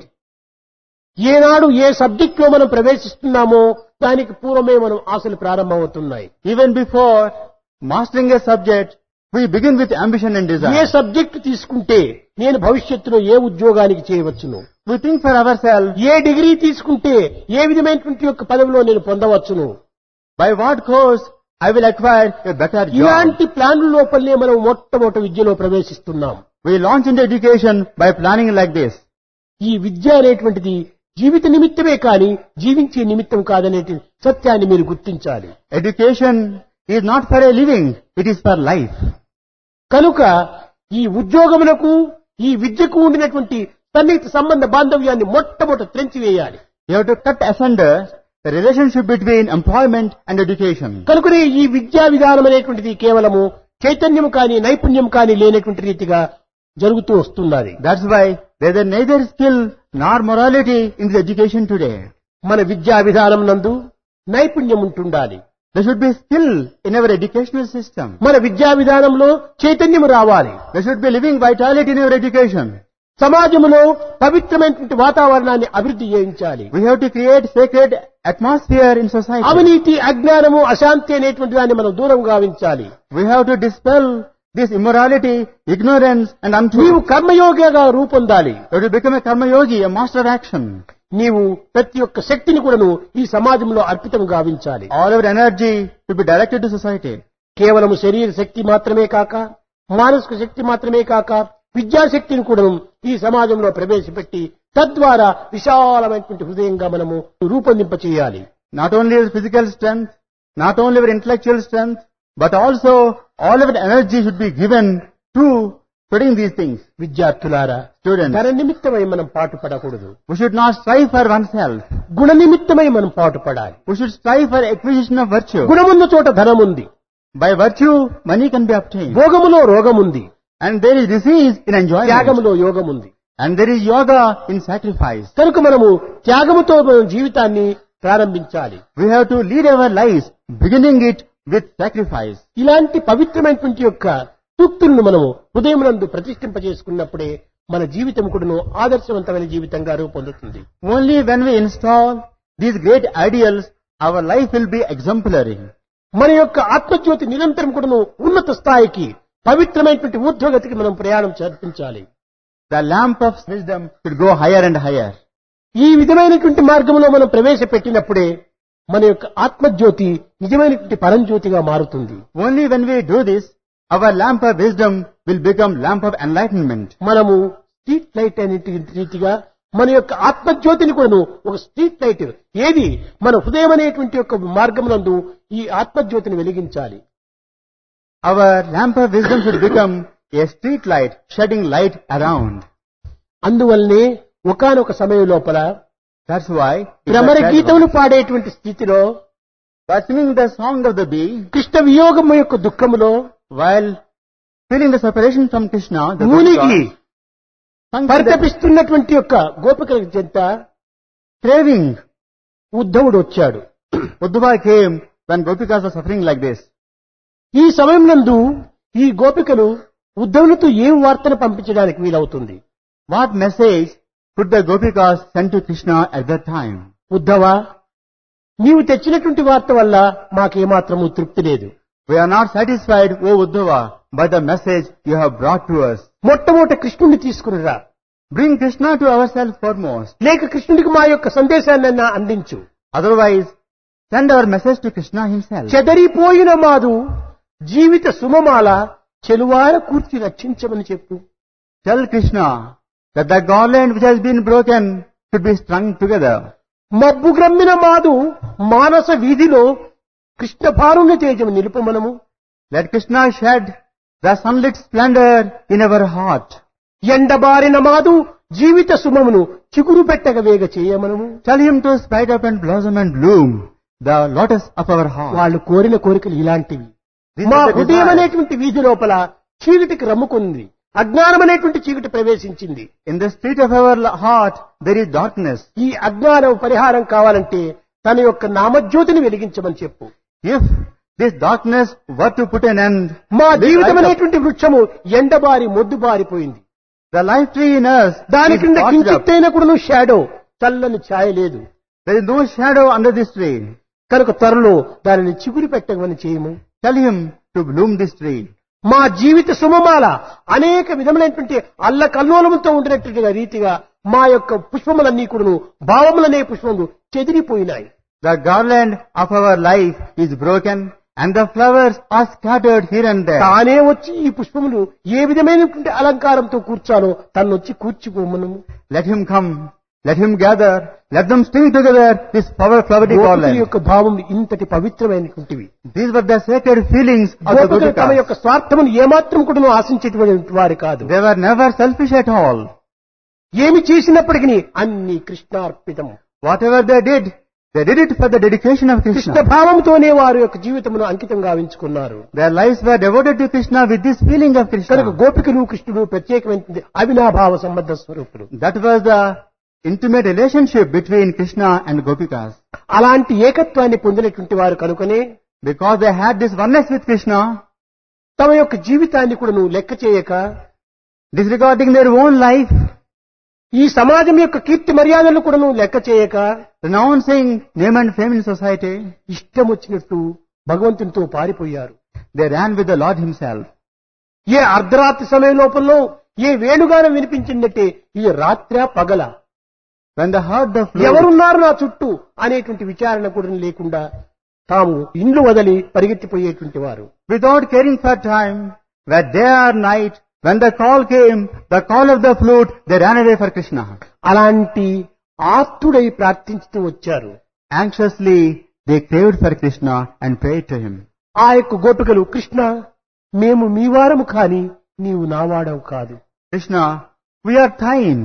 ఏనాడు ఏ సబ్జెక్ట్ లో మనం ప్రవేశిస్తున్నామో దానికి పూర్వమే మనం ఆశలు ప్రారంభమవుతున్నాయి. Even before mastering a subject, we begin with ambition and ఏ desire. సబ్జెక్ట్ తీసుకుంటే నేను భవిష్యత్తులో ఏ ఉద్యోగానికి చేయవచ్చును, We think for ourselves, ఏ డిగ్రీ తీసుకుంటే ఏ విధమైనటువంటి యొక్క పదవిలో నేను పొందవచ్చును, by what course I will acquire a better job. ఇలాంటి ప్లాన్ల లోపలనే మనం మొట్టమొదటి విద్యలో ప్రవేశిస్తున్నాం. We launch into education by planning like this. ఈ విద్య అనేటువంటిది జీవిత నిమిత్తమే కాని జీవించే నిమిత్తం కాదనేటి సత్యాన్ని మీరు గుర్తించాలి. Education is not for a living, it is for life. కనుక ఈ ఉద్యోగములకు ఈ విద్యకు ఉండినటువంటి సన్నిహిత సంబంధ బాంధవ్యాన్ని మొట్టమొదట త్రెంచివేయాలి. You have to cut asunder the relationship between employment and education. కనుకనే ఈ విద్యా విధానం అనేటువంటిది కేవలము చైతన్యం కాని నైపుణ్యం కాని లేనటువంటి రీతిగా జరుగుతూ వస్తున్నది. That's why there is neither skill nor morality in this education today. మన విద్యా విధానం నందు నైపుణ్యం ఉంటుండాలి. There should be skill in our educational system. మన విద్యా విధానంలో చైతన్యం రావాలి. There should be living vitality in our education. సమాజంలో పవిత్రమైనటువంటి వాతావరణాన్ని అభివృద్ధి చేయించాలి. We have to create sacred atmosphere in society. అవినీతి, అజ్ఞానము, అశాంతి అనేటువంటి దాన్ని మనం దూరం గావించాలి. We have to dispel this immorality, ignorance and నీవు untruth. కర్మయోగిగా రూపొందాలి. You have to become a karma yogi, a master of action. నీవు ప్రతి ఒక్క శక్తిని కూడాను ఈ సమాజంలో అర్పితం గావించాలి. All our energy should be directed to society. కేవలము శరీర శక్తి మాత్రమే కాక, మానసిక శక్తి మాత్రమే కాక, విద్యాశక్తిని కూడా ఈ సమాజంలో ప్రవేశపెట్టి తద్వారా విశాలమైనటువంటి హృదయంగా మనము రూపొందింప చేయాలి. Not only our physical strength, not only our intellectual strength, but also all of our energy should be given to Putting these things, విద్యార్థులారా, students, ధన నిమిత్తమై మనం పాటుపడకూడదు. we should not strive for oneself. గుణ నిమిత్తమై మనం పాటుపడాలి. We should strive for acquisition of virtue. గుణమున్న చోట ధనముంది, By virtue, money can be obtained. భోగములో రోగముంది, And there is disease in enjoyment. త్యాగములో యోగముంది. And there is yoga in sacrifice. కనుక మనము త్యాగముతో మన జీవితాన్ని ప్రారంభించాలి. We have to lead our lives, beginning it with sacrifice. ఇలాంటి పవిత్రమైనటువంటి యొక్క సూక్తులను మనము హృదయమునందు ప్రతిష్ఠింపజేసుకున్నప్పుడే మన జీవితం కూడాను ఆదర్శవంతమైన జీవితంగా రూపొందుతుంది. Only when we install these great ideals, our life will be exemplary. మన యొక్క ఆత్మజ్యోతి నిరంతరం కూడాను ఉన్నత స్థాయికి పవిత్రమైనటువంటి ఊర్ధ్వగతికి మనం ప్రయాణం చేర్పించాలి. The lamp of wisdom should go higher and higher. ఈ విధమైనటువంటి మార్గంలో మనం ప్రవేశపెట్టినప్పుడే మన యొక్క ఆత్మజ్యోతి నిజమైనటువంటి పరంజ్యోతిగా మారుతుంది. Only when we do this, our lamp of wisdom will become lamp of enlightenment. మనము స్ట్రీట్ లైట్ అనే రీతిగా మన యొక్క ఆత్మజ్యోతిని కూడాను ఒక స్ట్రీట్ లైట్ ఏది మన హృదయం అనేటువంటి యొక్క మార్గమునందు ఈ ఆత్మజ్యోతిని వెలిగించాలి. Our lamp of wisdom should become a street light, shedding light around. అందువల్లనే ఒకానొక సమయం లోపల That's why, భ్రమర గీతములు పాడేటువంటి స్థితిలో by singing the song of the bee, Krishna వియోగము యొక్క దుఃఖములో while feeling the separation from Krishna, the మునిగి Gopika, sung to the పరితపిస్తున్నటువంటి యొక్క గోపికల చెంత craving, ఉద్ధవుడు వచ్చాడు. Uddhava came when Gopikas were suffering like this. ఈ సమయం నందు ఈ గోపికలు ఉద్ధవునితో ఏం వార్తను పంపించడానికి వీలవుతుంది? What message could the Gopikas send to Krishna at that time? ఉద్ధవా, నీవు తెచ్చినటువంటి వార్త వల్ల మాకేమాత్రము తృప్తి లేదు. We are not satisfied, O Uddhava, by the message you have brought to us. మొట్టమొదట కృష్ణుని తీసుకునిరా, Bring Krishna to ourselves foremost. లేక కృష్ణుడికి మా యొక్క సందేశాన్ని అందించు. Otherwise, send our message to Krishna himself. చెదరిపోయిన మాదు జీవిత సుమమాల చెలువార కూర్చి రక్షించమని చెప్పు. Tell Krishna that the garland which has been broken should be strung together. మబ్బు గ్రమ్మిన మాదు మానస వీధిలో కృష్ణ భారుణ్య తేజము నిలుపమనము. Let Krishna shed the sunlit splendor in our heart. ఎండబారిన మాదు జీవిత సుమమును చిగురు పెట్టగ వేగ చేయమనము. Tell him to sprout up and blossom and bloom, the lotus of our heart. వాళ్ళు కోరిన కోరికలు ఇలాంటివి. These మా are the హృదయం desires. అనేటువంటి వీధి లోపల చీకటికి రమ్ముకుంది, అజ్ఞానం అనేటువంటి చీకటి ప్రవేశించింది. In the street of our la- heart, there is darkness. ఈ అజ్ఞానం పరిహారం కావాలంటే తన యొక్క నామజ్యోతిని వెలిగించమని చెప్పు. If this darkness were to put an end, మా this జీవితం light of- అనేటువంటి వృక్షము ఎండబారి మొద్దుబారిపోయింది. the life tree in us దాని is కింద parched up. కించిత్తైనా కూడా షాడో, చల్లని ఛాయ లేదు. There is no shadow under this tree. కనుక త్వరలో దానిని చిగురు పెట్టమని చేయము. Tell him to bloom this tree. మా జీవిత సుమమాల అనేక విధములైనటువంటి అల్ల కల్లోలముతో ఉండినటువంటి రీతిగా మా యొక్క పుష్పములన్నీ కూడాను భావములనే పుష్పములు చెదిరిపోయినాయి. The garland of our life is broken and the flowers are scattered here and there. తానే వచ్చి ఈ పుష్పములు ఏ విధమైనటువంటి అలంకారంతో కూర్చాలో తనొచ్చి కూర్చిపోమనము. Let him come. Let him gather. Let them string together this power flowery గోపికల garland. యొక్క భావం ఇంతటి పవిత్రమైనటువంటివి. These were the sacred feelings of the గోపికలు తమ Gopikas. యొక్క స్వార్థమును ఏమాత్రం కూడా ఆశించేటువంటి వారు కాదు. They were never selfish at all. ఏమి చేసినప్పటికీ అన్ని కృష్ణార్పితం. Whatever they did, they did it for the dedication of Krishna Krishna. భావంతోనే వారి యొక్క జీవితమును అంకితం గావించుకున్నారు. Their lives were devoted to Krishna with this feeling of కనుక Krishna. గోపికలు కృష్ణుడు ప్రత్యేకమైనది అవినాభావ సంబంధ స్వరూపుడు. That was the intimate relationship between Krishna and Gopikas. అలాంటి ఏకత్వాన్ని పొందినటువంటి వారు కనుకనే Because they had this oneness with Krishna, తమ యొక్క జీవితాన్ని కూడా నువ్వు లెక్క చేయక disregarding their own life, ఈ సమాజం యొక్క కీర్తి మర్యాదలను కూడా నువ్వు లెక్క చేయక renouncing name and fame in society, ఇష్టం వచ్చినట్టు భగవంతునితో పారిపోయారు. they ran with the Lord himself. ఏ అర్ధరాత్రి సమయం లోపల ఏ వేణుగానం వినిపించిందంటే ఈ రాత్ర పగల When they heard the flute, ఎవరున్నారు నా చుట్టూ అనేటువంటి విచారణ కూడా లేకుండా తాము ఇండ్లు వదిలి పరిగెత్తిపోయేటువంటి వారు. without caring for time, where day or night, when the call came, the call of the flute, they ran away for Krishna. అలాంటి ఆర్తుడై ప్రార్థించుతూ వచ్చారు. Anxiously, they craved for Krishna and prayed to him. ఆ యొక్క గోపికలు కృష్ణ మేము మీ వారము కాని నీవు నావాడవు కాదు. Krishna, we are thine,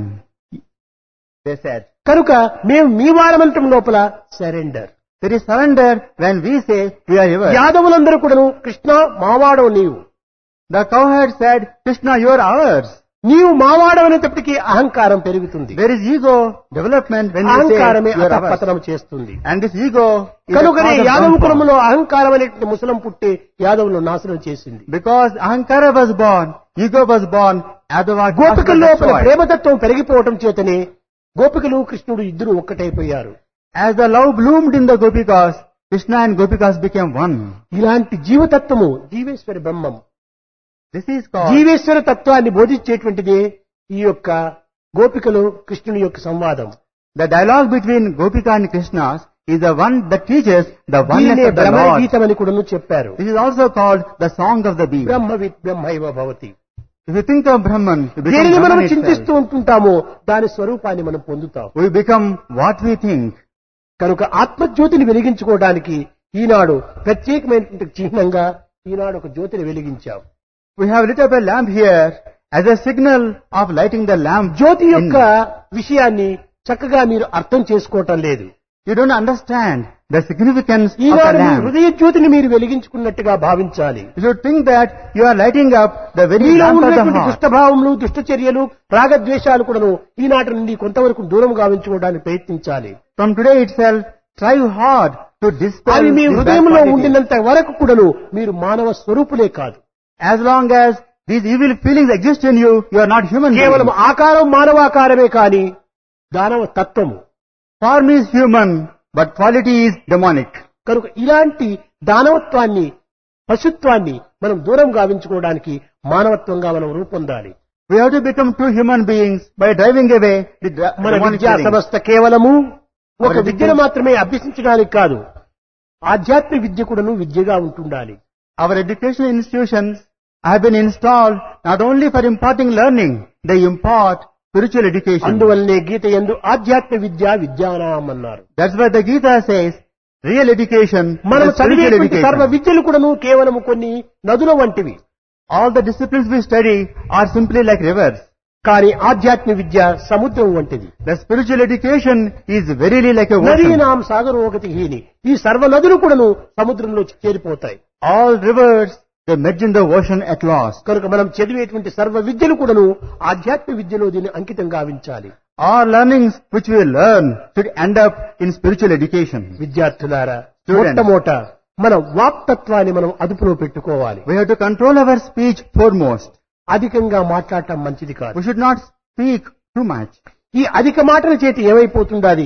they said. కనుక మేము మీ వారమంటం లోపల surrender. There is surrender when we say we are yours. యాదవులందరూ కూడాను కృష్ణ మావాడవు నీవు, The cowherd said, Krishna, you are ours. నీవు మావాడవనేటప్పటికీ అహంకారం పెరుగుతుంది. There is ego development when we say అహంకారమే you are ours. అధపతనం చేస్తుంది. And this ego is a కనుకనే cause of Yadava downfall. కులములో అహంకారం అనేటువంటి ముసలం పుట్టి యాదవులను నాశనం చేసింది. Because Ahankara was born, ego was born, Adava గోపికల లోపల ప్రేమతత్వం పెరిగిపోవటం చేతనే గోపికలు కృష్ణుడు ఇద్దరు ఒక్కటైపోయారు. As the love bloomed in the Gopikas, Krishna and Gopikas became one. ఇలాంటి జీవతత్వము జీవేశ్వర బ్రహ్మం. This is called, జీవేశ్వర తత్వాన్ని బోధించేటువంటిదే ఈ యొక్క గోపికలు కృష్ణుని యొక్క సంవాదం. the dialogue between Gopika and Krishnas is the one that teaches the oneness దీనినే of the భ్రమర Lord. గీతం అని కూడా చెప్పారు. This is also called the song of the bee. బ్రహ్మవిత్ బ్రహ్మైవ Bhavati. If you think of Brahman, you become దేనిని మనం Brahman చింతిస్తూ itself. ఉంటుంటామో దాని స్వరూపాన్ని మనం పొందుతాం. We become what we think. కనుక ఆత్మజ్యోతిని వెలిగించుకోవడానికి ఈనాడు ప్రత్యేకమైనటువంటి చిహ్నంగా ఈనాడు ఒక జ్యోతిని వెలిగించాం. We have lit up a lamp here as a signal of lighting the lamp. Jyothi in. యొక్క విషయాన్ని చక్కగా మీరు అర్థం చేసుకోవటం లేదు. You don't understand the significance of the Eenadu me lamp. హృదయ జ్యోతిని మీరు వెలిగించుకున్నట్టుగా భావించాలి. You should think that you are lighting up the very మీలో lamp of the ఉన్నటువంటి heart. దుష్టభావములు దుష్టచర్యలు రాగద్వేషాలు కూడాను ఈనాటి నుండి కొంతవరకు దూరం గావించుకోవడానికి ప్రయత్నించాలి. From today itself, strive hard to dispel అవి మీ these bad హృదయంలో qualities. ఉండినంత వరకు కూడాను మీరు మానవ స్వరూపులే కాదు. As long as these evil feelings exist in you, you are not human కేవలం beings. ఆకారం మానవాకారమే కాని దానవ తత్వము. Form is human, but quality is demonic. కనుక ఇలాంటి దానవత్వాన్ని పశుత్వాన్ని మనం దూరం గావించుకోవడానికి మానవత్వంగా మనం రూపొందాలి. We have to become true human beings by driving away the de- మన demonic విద్యా feelings. సంస్థ కేవలము ఒక మన విద్యను మాత్రమే అభ్యసించడానికి కాదు, ఆధ్యాత్మిక విద్య కూడాను విద్యగా ఉంటుండాలి. Our educational institutions have been installed not only for imparting learning, they impart spiritual education. అందువల్లనే గీత యందు ఆధ్యాత్మిక విద్య విద్యానాం అన్నారు. That's why the Gita says, real education మనం is spiritual చదివేటువంటి సర్వ education. విద్యలు కూడాను కేవలము కొన్ని నదుల వంటివి. All the disciplines we study are simply like rivers. కానీ ఆధ్యాత్మిక విద్య సముద్రం వంటిది. The spiritual education is verily like a నదీ ocean. నాం సాగరోగతి హీని. ఈ సర్వ నదులు కూడాను సముద్రంలో చేరిపోతాయి. All rivers, they merge in the ocean at last. కనుక మనం చదివేటువంటి సర్వ విద్యలు కూడాను ఆధ్యాత్మిక విద్యలో దీన్ని అంకితం గావించాలి. Our learnings which we learn should end up in spiritual education. విద్యార్థులారా, Students. మొట్టమొదట మన వాక్తత్వాన్ని మనం అదుపులో పెట్టుకోవాలి. We have to control our speech foremost. అధికంగా మాట్లాడటం మంచిది కాదు. We should not speak too much. ఈ అధిక మాటల చేతి ఏమైపోతుండాలి?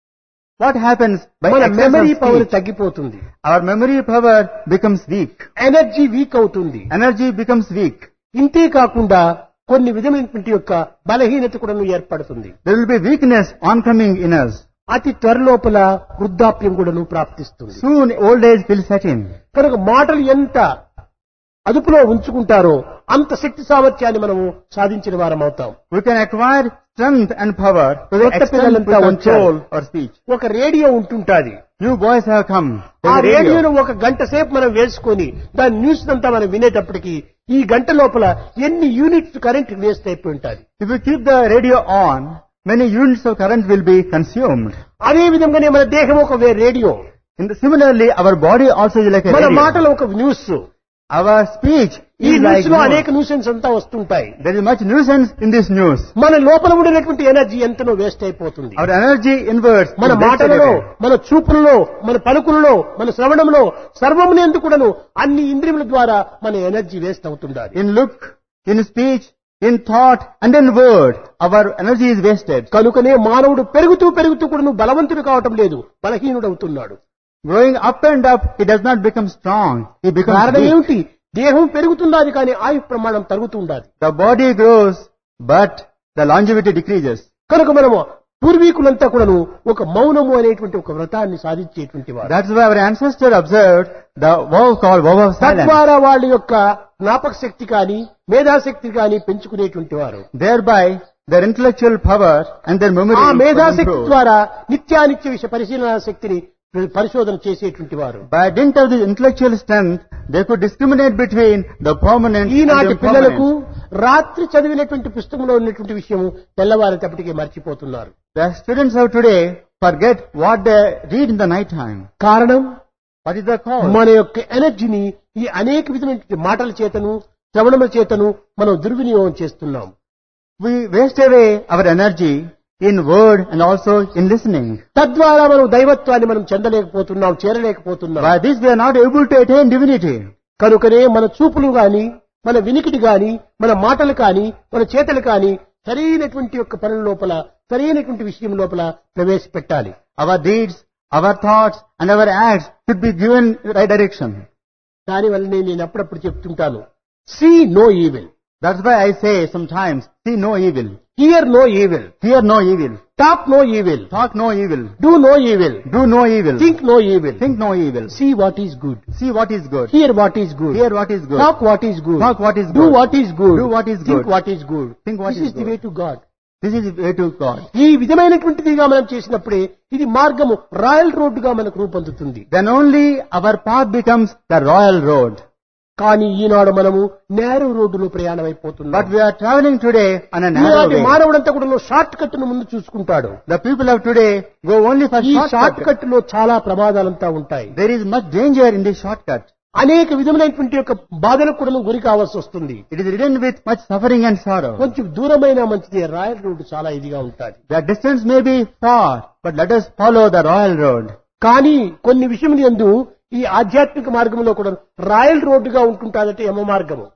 What happens by మన excess memory of power speech? తగ్గిపోతుంది. Our memory power becomes weak. Energy weak అవుతుంది. Energy becomes weak. ఇంతే కాకుండా కొన్ని విధమైనటువంటి యొక్క బలహీనత కూడా ఏర్పడుతుంది. There will be weakness oncoming in us. అతి త్వరలోపల వృద్ధాప్యం కూడాను ప్రాప్తిస్తుంది. Soon old age will set in. కనుక మాటలు ఎంత అదుపులో ఉంచుకుంటారో అంత శక్తి సామర్థ్యాన్ని మనము సాధించిన వారం అవుతాం. We can acquire strength and power to the కొత్త extent we పిల్లలంతా control వచ్చారు. our speech. ఒక రేడియో ఉంటుంటాది. New boys have come. ఆ There's a radio. రేడియోను ఒక గంట సేపు మనం వేసుకొని దాని న్యూస్ అంతా మనం వినేటప్పటికీ ఈ గంట లోపల ఎన్ని యూనిట్స్ కరెంట్ వేస్ట్ అయిపోయి ఉంటుంది. If you keep the radio on, many units of current will be consumed. అదే విధంగానే మన దేహం ఒక వే- radio, In the, similarly, our body also is like a మన radio. మాటలు ఒక న్యూస్. Our speech ఈ is like న్యూస్ లో news. అనేక న్యూసెన్స్ అంతా వస్తుంటాయి. There is much nuisance in this news. మన లోపల ఉండినటువంటి ఎనర్జీ ఎంతనో వేస్ట్ అయిపోతుంది. Our energy inwards మన is wasted మాటలలో, away. మన చూపులలో, మన పలుకులలో, మన శ్రవణంలో సర్వమునందు కూడాను అన్ని ఇంద్రియముల ద్వారా మన ఎనర్జీ వేస్ట్ అవుతుండాలి. In look, in speech, in thought, and in word, our energy is wasted. కనుకనే మానవుడు పెరుగుతూ పెరుగుతూ కూడాను బలవంతుడు కావటం లేదు, బలహీనుడు అవుతున్నాడు. Growing up and up, he does not become strong. He becomes కారణం weak. ఏమిటి? దేహం పెరుగుతున్నది కానీ ఆయు ప్రమాణం తరుగుతుండాలి. The body grows, but the longevity decreases. కనుక మనము పూర్వీకులంతా కూడాను ఒక మౌనము అనేటువంటి ఒక వ్రతాన్ని సాధించేటువంటి వారు. That's why our ancestor observed the vow called vow of silence. తద్వారా వాళ్ళ యొక్క జ్ఞాపక శక్తి కానీ మేధాశక్తి కానీ పెంచుకునేటువంటి వారు. Thereby, their intellectual power and their memory ఆ was మేధాశక్తి improved. ద్వారా నిత్యానిత్య విషయ పరిశీలన శక్తిని పరిశోధన చేసేటువంటి వారు. By dint of the intellectual strength, they could discriminate between the permanent and the ఈనాటి పిల్లలకు impermanent. రాత్రి చదివినటువంటి పుస్తకంలో ఉన్నటువంటి విషయం తెల్లవారేటప్పటికే మర్చిపోతున్నారు. The students of today forget what they read in the night time. కారణం What is the cause? మన యొక్క ఎనర్జీని ఈ అనేక విధమైనటువంటి మాటల చేతను శ్రవణముల చేతను మనం దుర్వినియోగం చేస్తున్నాం. We waste away our energy in word and also in listening. తద్వారా మనం దైవత్వాన్ని మనం చెందలేకపోతున్నాం, చేరలేకపోతున్నాం. By this we are not able to attain divinity. కనుకనే మన చూపులు గాని, మన వినికిడి గాని, మన మాటలు కాని, మన చేతలు కాని సరైనటువంటి యొక్క పనుల లోపల, సరైనటువంటి విషయం లోపల ప్రవేశపెట్టాలి. Our deeds, our thoughts and our acts should be given right direction. దానివల్లనే నేను అప్పుడప్పుడు చెప్తుంటాను, see no evil, That's why I say sometimes, see no evil. Hear no evil, Hear no evil. Talk no evil, Talk no evil. Do no evil, Do no evil. Think no evil, Think no evil. See what is good, See what is good. Hear what is good, Hear what is good. Talk what is good, Talk what is do good. What is good, Do what is think good. What is good. Think what this is is the good. Way to God. This is the way to God. ఈ విధమైనటువంటిదిగా మనం చేసినప్పుడే ఇది మార్గము royal రోడ్డుగా మనకు రూపొందుతుంది. Then only our path becomes the royal road. కానీ ఈనాడు మనము narrow రోడ్డులో ప్రయాణం అయిపోతున్నాం. But we are traveling today on a narrow ఈనాటి way. మానవుడంతా కూడా షార్ట్ కట్ ను ముందు చూసుకుంటాడు. The people of today go only for ఈ షార్ట్ shortcut. కట్ లో చాలా ప్రమాదాలంతా ఉంటాయి. There is much danger in this shortcut. అనేక విధమైనటువంటి యొక్క బాధలకు కూడా గురి కావాల్సి వస్తుంది. It is ridden with much suffering and sorrow. కొంచెం దూరమైన మంచిది, రాయల్ రోడ్డు చాలా ఇదిగా ఉంటుంది. The distance may be far, but let us follow the royal road. కానీ కొన్ని విషయములు యందు ఈ ఆధ్యాత్మిక మార్గంలో కూడా రాయల్ రోడ్డుగా ఉంటుంటాదట యమ మార్గము.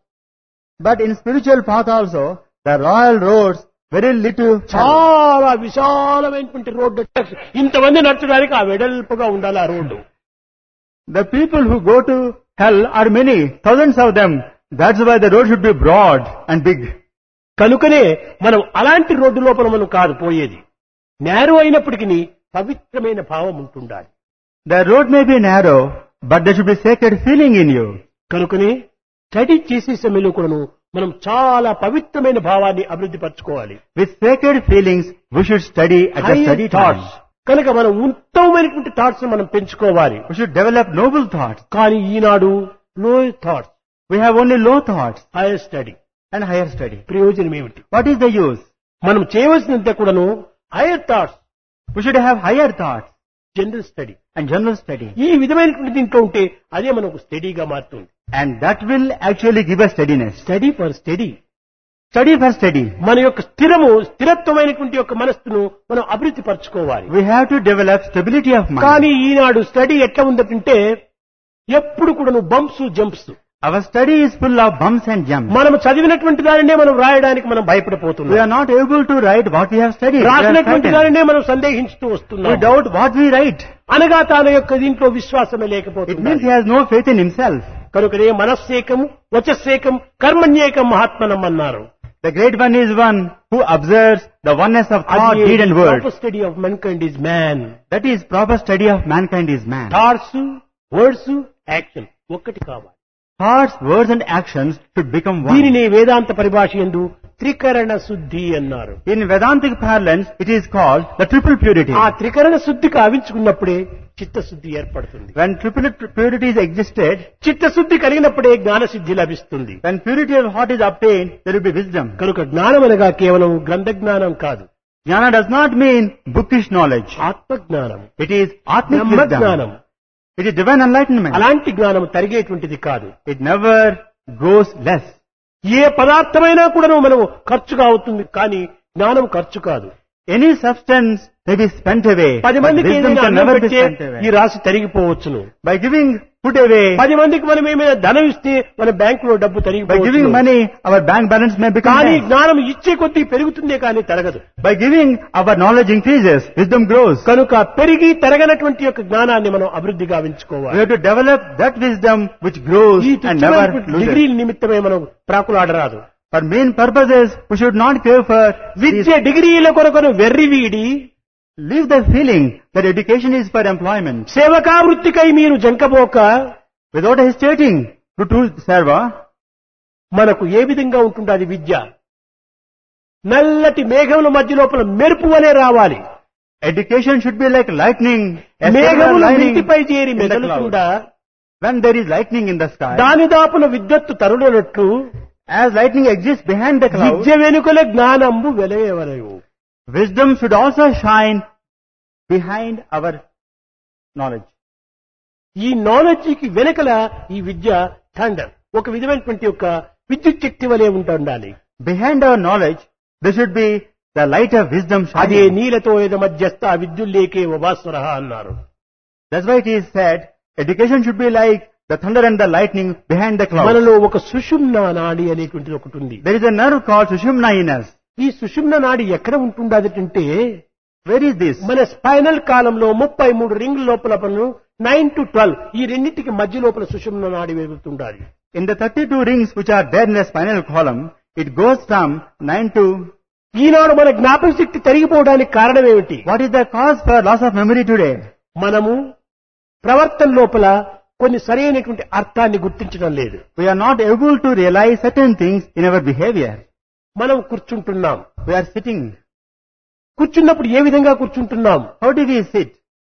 But in spiritual path also, the royal roads very little. చాలా విశాలమైనటువంటి రోడ్డు, ఇంతమంది నడచడానికి ఆ వెడల్పుగా ఉండాలి ఆ road. The people who go to hell are many, thousands of them. That's why the road should be broad and big. కనుకనే మనం అలాంటి రోడ్డు లోపల మనం కాదు పోయేది. నేరో అయినప్పటికీ పవిత్రమైన భావం ఉంటుండాలి. The road may be narrow, but there should be sacred feeling in you. కనుకనే స్టడీ చేసే సమయంలో కూడాను మనం చాలా పవిత్రమైన భావాన్ని అభివృద్ధి పరచుకోవాలి. With sacred feelings, we should study at the study time. కనుక మనం ఉత్తమమైనటువంటి థాట్స్ మనం పెంచుకోవాలి. We should develop noble thoughts. కానీ ఈనాడు లో thoughts, We have only low thoughts higher study. and higher study. ప్రయోజనం ఏమిటి? What is the use? మనం చేయవలసినంత కూడాను higher thoughts, We should have higher thoughts general study. and general study. ఈ విధమైనటువంటి దీంట్లో ఉంటే అదే మనకు స్టడీగా మారుతుంది. And that will actually give us steadiness. Study for study. Study for study. మన యొక్క స్థిరము స్థిరత్వమైనటువంటి యొక్క మనస్సును మనం అభివృద్ధి పరచుకోవాలి. We have to develop stability of mind. కానీ ఈనాడు స్టడీ ఎట్లా ఉందంటే ఎప్పుడు కూడా bumps jumps. Our study is full of bumps and jumps. మనం చదివినటువంటి దానినే మనం రాయడానికి మనం We భయపడిపోతున్నాం. are not able to write what we have studied. We are రాసినటువంటి frightened. దానినే మనం సందేహించుతూ We వస్తున్నాం. doubt what we write. అనగా తన యొక్క దీంట్లో విశ్వాసమే It means లేకపోతుంది. he has no faith in himself. కనుకనే మనస్సేకం వచస్సేకం కర్మణ్యేకం మహాత్మనం అన్నారు. The great one is one who observes the oneness of thought, deed and word. Study of mankind is man. That is proper study of mankind is man. Thoughts, words, action ఒక్కటి కావాలి. Thoughts, words and actions should become one. దీనిని వేదాంత పరిభాష యందు త్రికరణ శుద్ధి అన్నారు. In Vedantic parlance, it is called the triple purity. ఆ త్రికరణ శుద్ధి కావించుకున్నప్పుడే చిత్తశుద్ధి ఏర్పడుతుంది. When triple purities existed, చిత్తశుద్ధి కలిగినప్పుడే జ్ఞానసిద్ధి లభిస్తుంది. when purity of heart is obtained, there will be wisdom. కనుక జ్ఞానం అనగా కేవలం గ్రంథ జ్ఞానం కాదు, Jnana does not mean bookish knowledge. ఆత్మజ్ఞానం, It is Atmic Brahma wisdom. జ్ఞానం. It is divine enlightenment. అలాంటి జ్ఞానం తరిగేటువంటిది కాదు. It never grows less. ఏ పదార్థమైనా కూడా మనం ఖర్చుగా అవుతుంది, కానీ జ్ఞానం ఖర్చు కాదు. Any substance may be spent away, పది but మందికి wisdom ఏదైనా can అన్నం never be పెడితే spent ఈ away. రాశి తరిగిపోవచ్చును. By giving food away, పది మందికి మనం ఏమైనా ధనం ఇస్తే మన బ్యాంకులో డబ్బు by giving తరిగిపోవచ్చు. money, our bank balance may become కానీ less. జ్ఞానం ఇచ్చే కొద్దీ పెరుగుతుందే కానీ తరగదు. By giving, our knowledge increases, wisdom grows. కనుక పెరిగి తరగనటువంటి యొక్క జ్ఞానాన్ని మనం అభివృద్ధి We గావించుకోవాలి. have to develop that wisdom which grows ఈ and never తుచ్చమైనటువంటి loses. డిగ్రీల నిమిత్తమే మనం ప్రాకులాడరాదు. For main purposes, we should not care for Vidya these. డిగ్రీల కొరకును వెర్రివీడి Leave the feeling that education is for employment. సేవకావృత్తికై మీరు జంకబోక Without hesitating to do serva, మనకు ఏ విధంగా ఉంటుండాలి విద్య? నల్లటి మేఘముల మధ్య లోపల మెరుపు వలె రావాలి. education should be like lightning. a silver మేఘములు lining మింటిపై చేరి in the మెదలుకుండా cloud. When there is lightning in the sky, దాని దాపున విద్యుత్తు తరులనట్లు As lightning exists behind the clouds, విద్య వెనుకల జ్ఞానంబు వెలయవలయు. wisdom should also shine behind our knowledge. ఈ నాలెడ్జికి వెనకల ఈ విద్య thunder, ఒక విధమైనటువంటి యొక్క విద్యుత్ శక్తి వలె ఉండాలి. Behind our knowledge, there should be the light of wisdom అదే shining. నీలతో ఏద మధ్యస్థ విద్యుల్లేకే భాస్వర అన్నారు. That's why it is said, education should be like the thunder and the lightning behind the clouds. మనలో ఒక సుషుమ్న నాడి అనేటువంటిది ఒకటి ఉంది. There is a nerve called Sushumna in us. ఈ సుషుమ్న నాడి ఎక్కడ ఉంటుండదంటే Where is this? మన స్పైనల్ కాలంలో ముప్పై మూడు రింగ్ లోపల పను నైన్ టు ట్వెల్వ్ ఈ రెండింటికి మధ్య లోపల సుషుమ్న నాడి వెలుగుతుండాలి. In the thirty-two rings which are there in the spinal column, it goes from nine to... ఈనాడు మన జ్ఞాపక శక్తి తరిగిపోవడానికి కారణం ఏమిటి? What is the cause for loss of memory today? మనము ప్రవర్తన లోపల కొన్ని సరైనటువంటి అర్థాన్ని గుర్తించడం లేదు. We are not able to realize certain things in our behavior. మనం కూర్చుంటున్నాం. We are sitting. కూర్చున్నప్పుడు ఏ విధంగా కూర్చుంటున్నాం? How do we sit?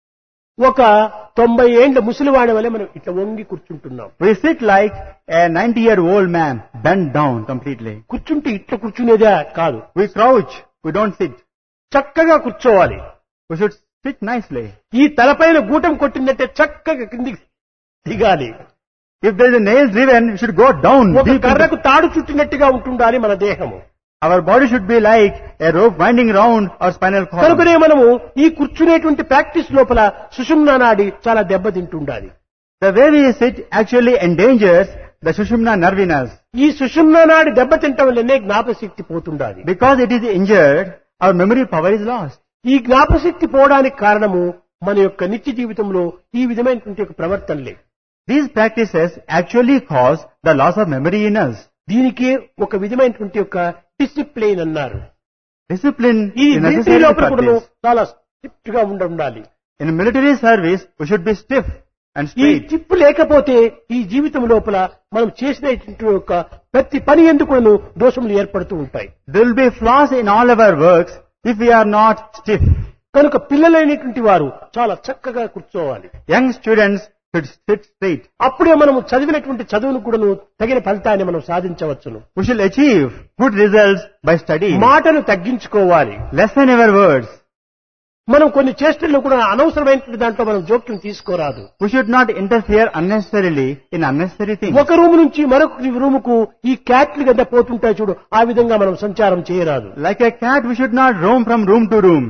ఒక తొంభై ఏండ్ల ముసలివాడి వలె మనం ఇట్లా వంగి కూర్చుంటున్నాం. We sit like a ninety-year-old man, bent down completely. కూర్చుంటే ఇట్లా కూర్చునేదే కాదు. We crouch. We don't sit. చక్కగా కూర్చోవాలి. We should sit nicely. ఈ తలపైన గూటం కొట్టినట్టే చక్కగా కిందికి దిగాలి. If there is a nail driven, we should go down. ఒక deep into- కర్రకు తాడు చుట్టినట్టుగా ఉంటుండాలి మన దేహము. Our body should be like a rope winding round our spinal column. కనుకనే మనము ఈ కూర్చునేటువంటి ప్రాక్టీస్ లోపల సుషుమ్నా నాడి చాలా దెబ్బతింటుండాలి. The way we sit actually endangers the Sushumna nerve in us. ఈ సుషుమ్నా నాడి దెబ్బతింటం వల్లనే జ్ఞాపశక్తి పోతుండాలి. Because it is injured, our memory power is lost. ఈ జ్ఞాపశక్తి పోవడానికి కారణము మన యొక్క నిత్య జీవితంలో ఈ విధమైనటువంటి ఒక ప్రవర్తనలే. These practices actually cause the loss of memory in us. దీనికే ఒక విధమైనటువంటి యొక్క డిసిప్లిన్ అన్నారు. Discipline ఈ is మిలిటరీ necessary లోపల కూడా practice. చాలా స్ట్రిక్ట్ గా ఉండ ఉండాలి. In military service, we should be stiff and ఈ straight. చిప్పు లేకపోతే ఈ జీవితం లోపల మనం చేసినటువంటి యొక్క ప్రతి పని ఎందుకు దోషములు ఏర్పడుతూ ఉంటాయి. There will be flaws in all of our works if we are not stiff. కనుక పిల్లలైనటువంటి వారు చాలా చక్కగా కూర్చోవాలి. Young students should sit straight. అప్పుడే మనం చదివినటువంటి చదువును కూడా తగిన ఫలితాన్ని మనం సాధించవచ్చును. We shall achieve good results by studying. మాటను తగ్గించుకోవాలి. Lessen our words. మనం కొన్ని చేష్టల్లో కూడా అనవసరమైనటువంటి దాంట్లో మనం జోక్యం తీసుకోరాదు. We should not interfere unnecessarily in unnecessary things. ఒక రూము నుంచి మరొక రూముకు ఈ క్యాట్లు గద్ద పోతుంటాయి చూడు, ఆ విధంగా మనం సంచారం చేయరాదు. Like a cat, we should not roam from room to room.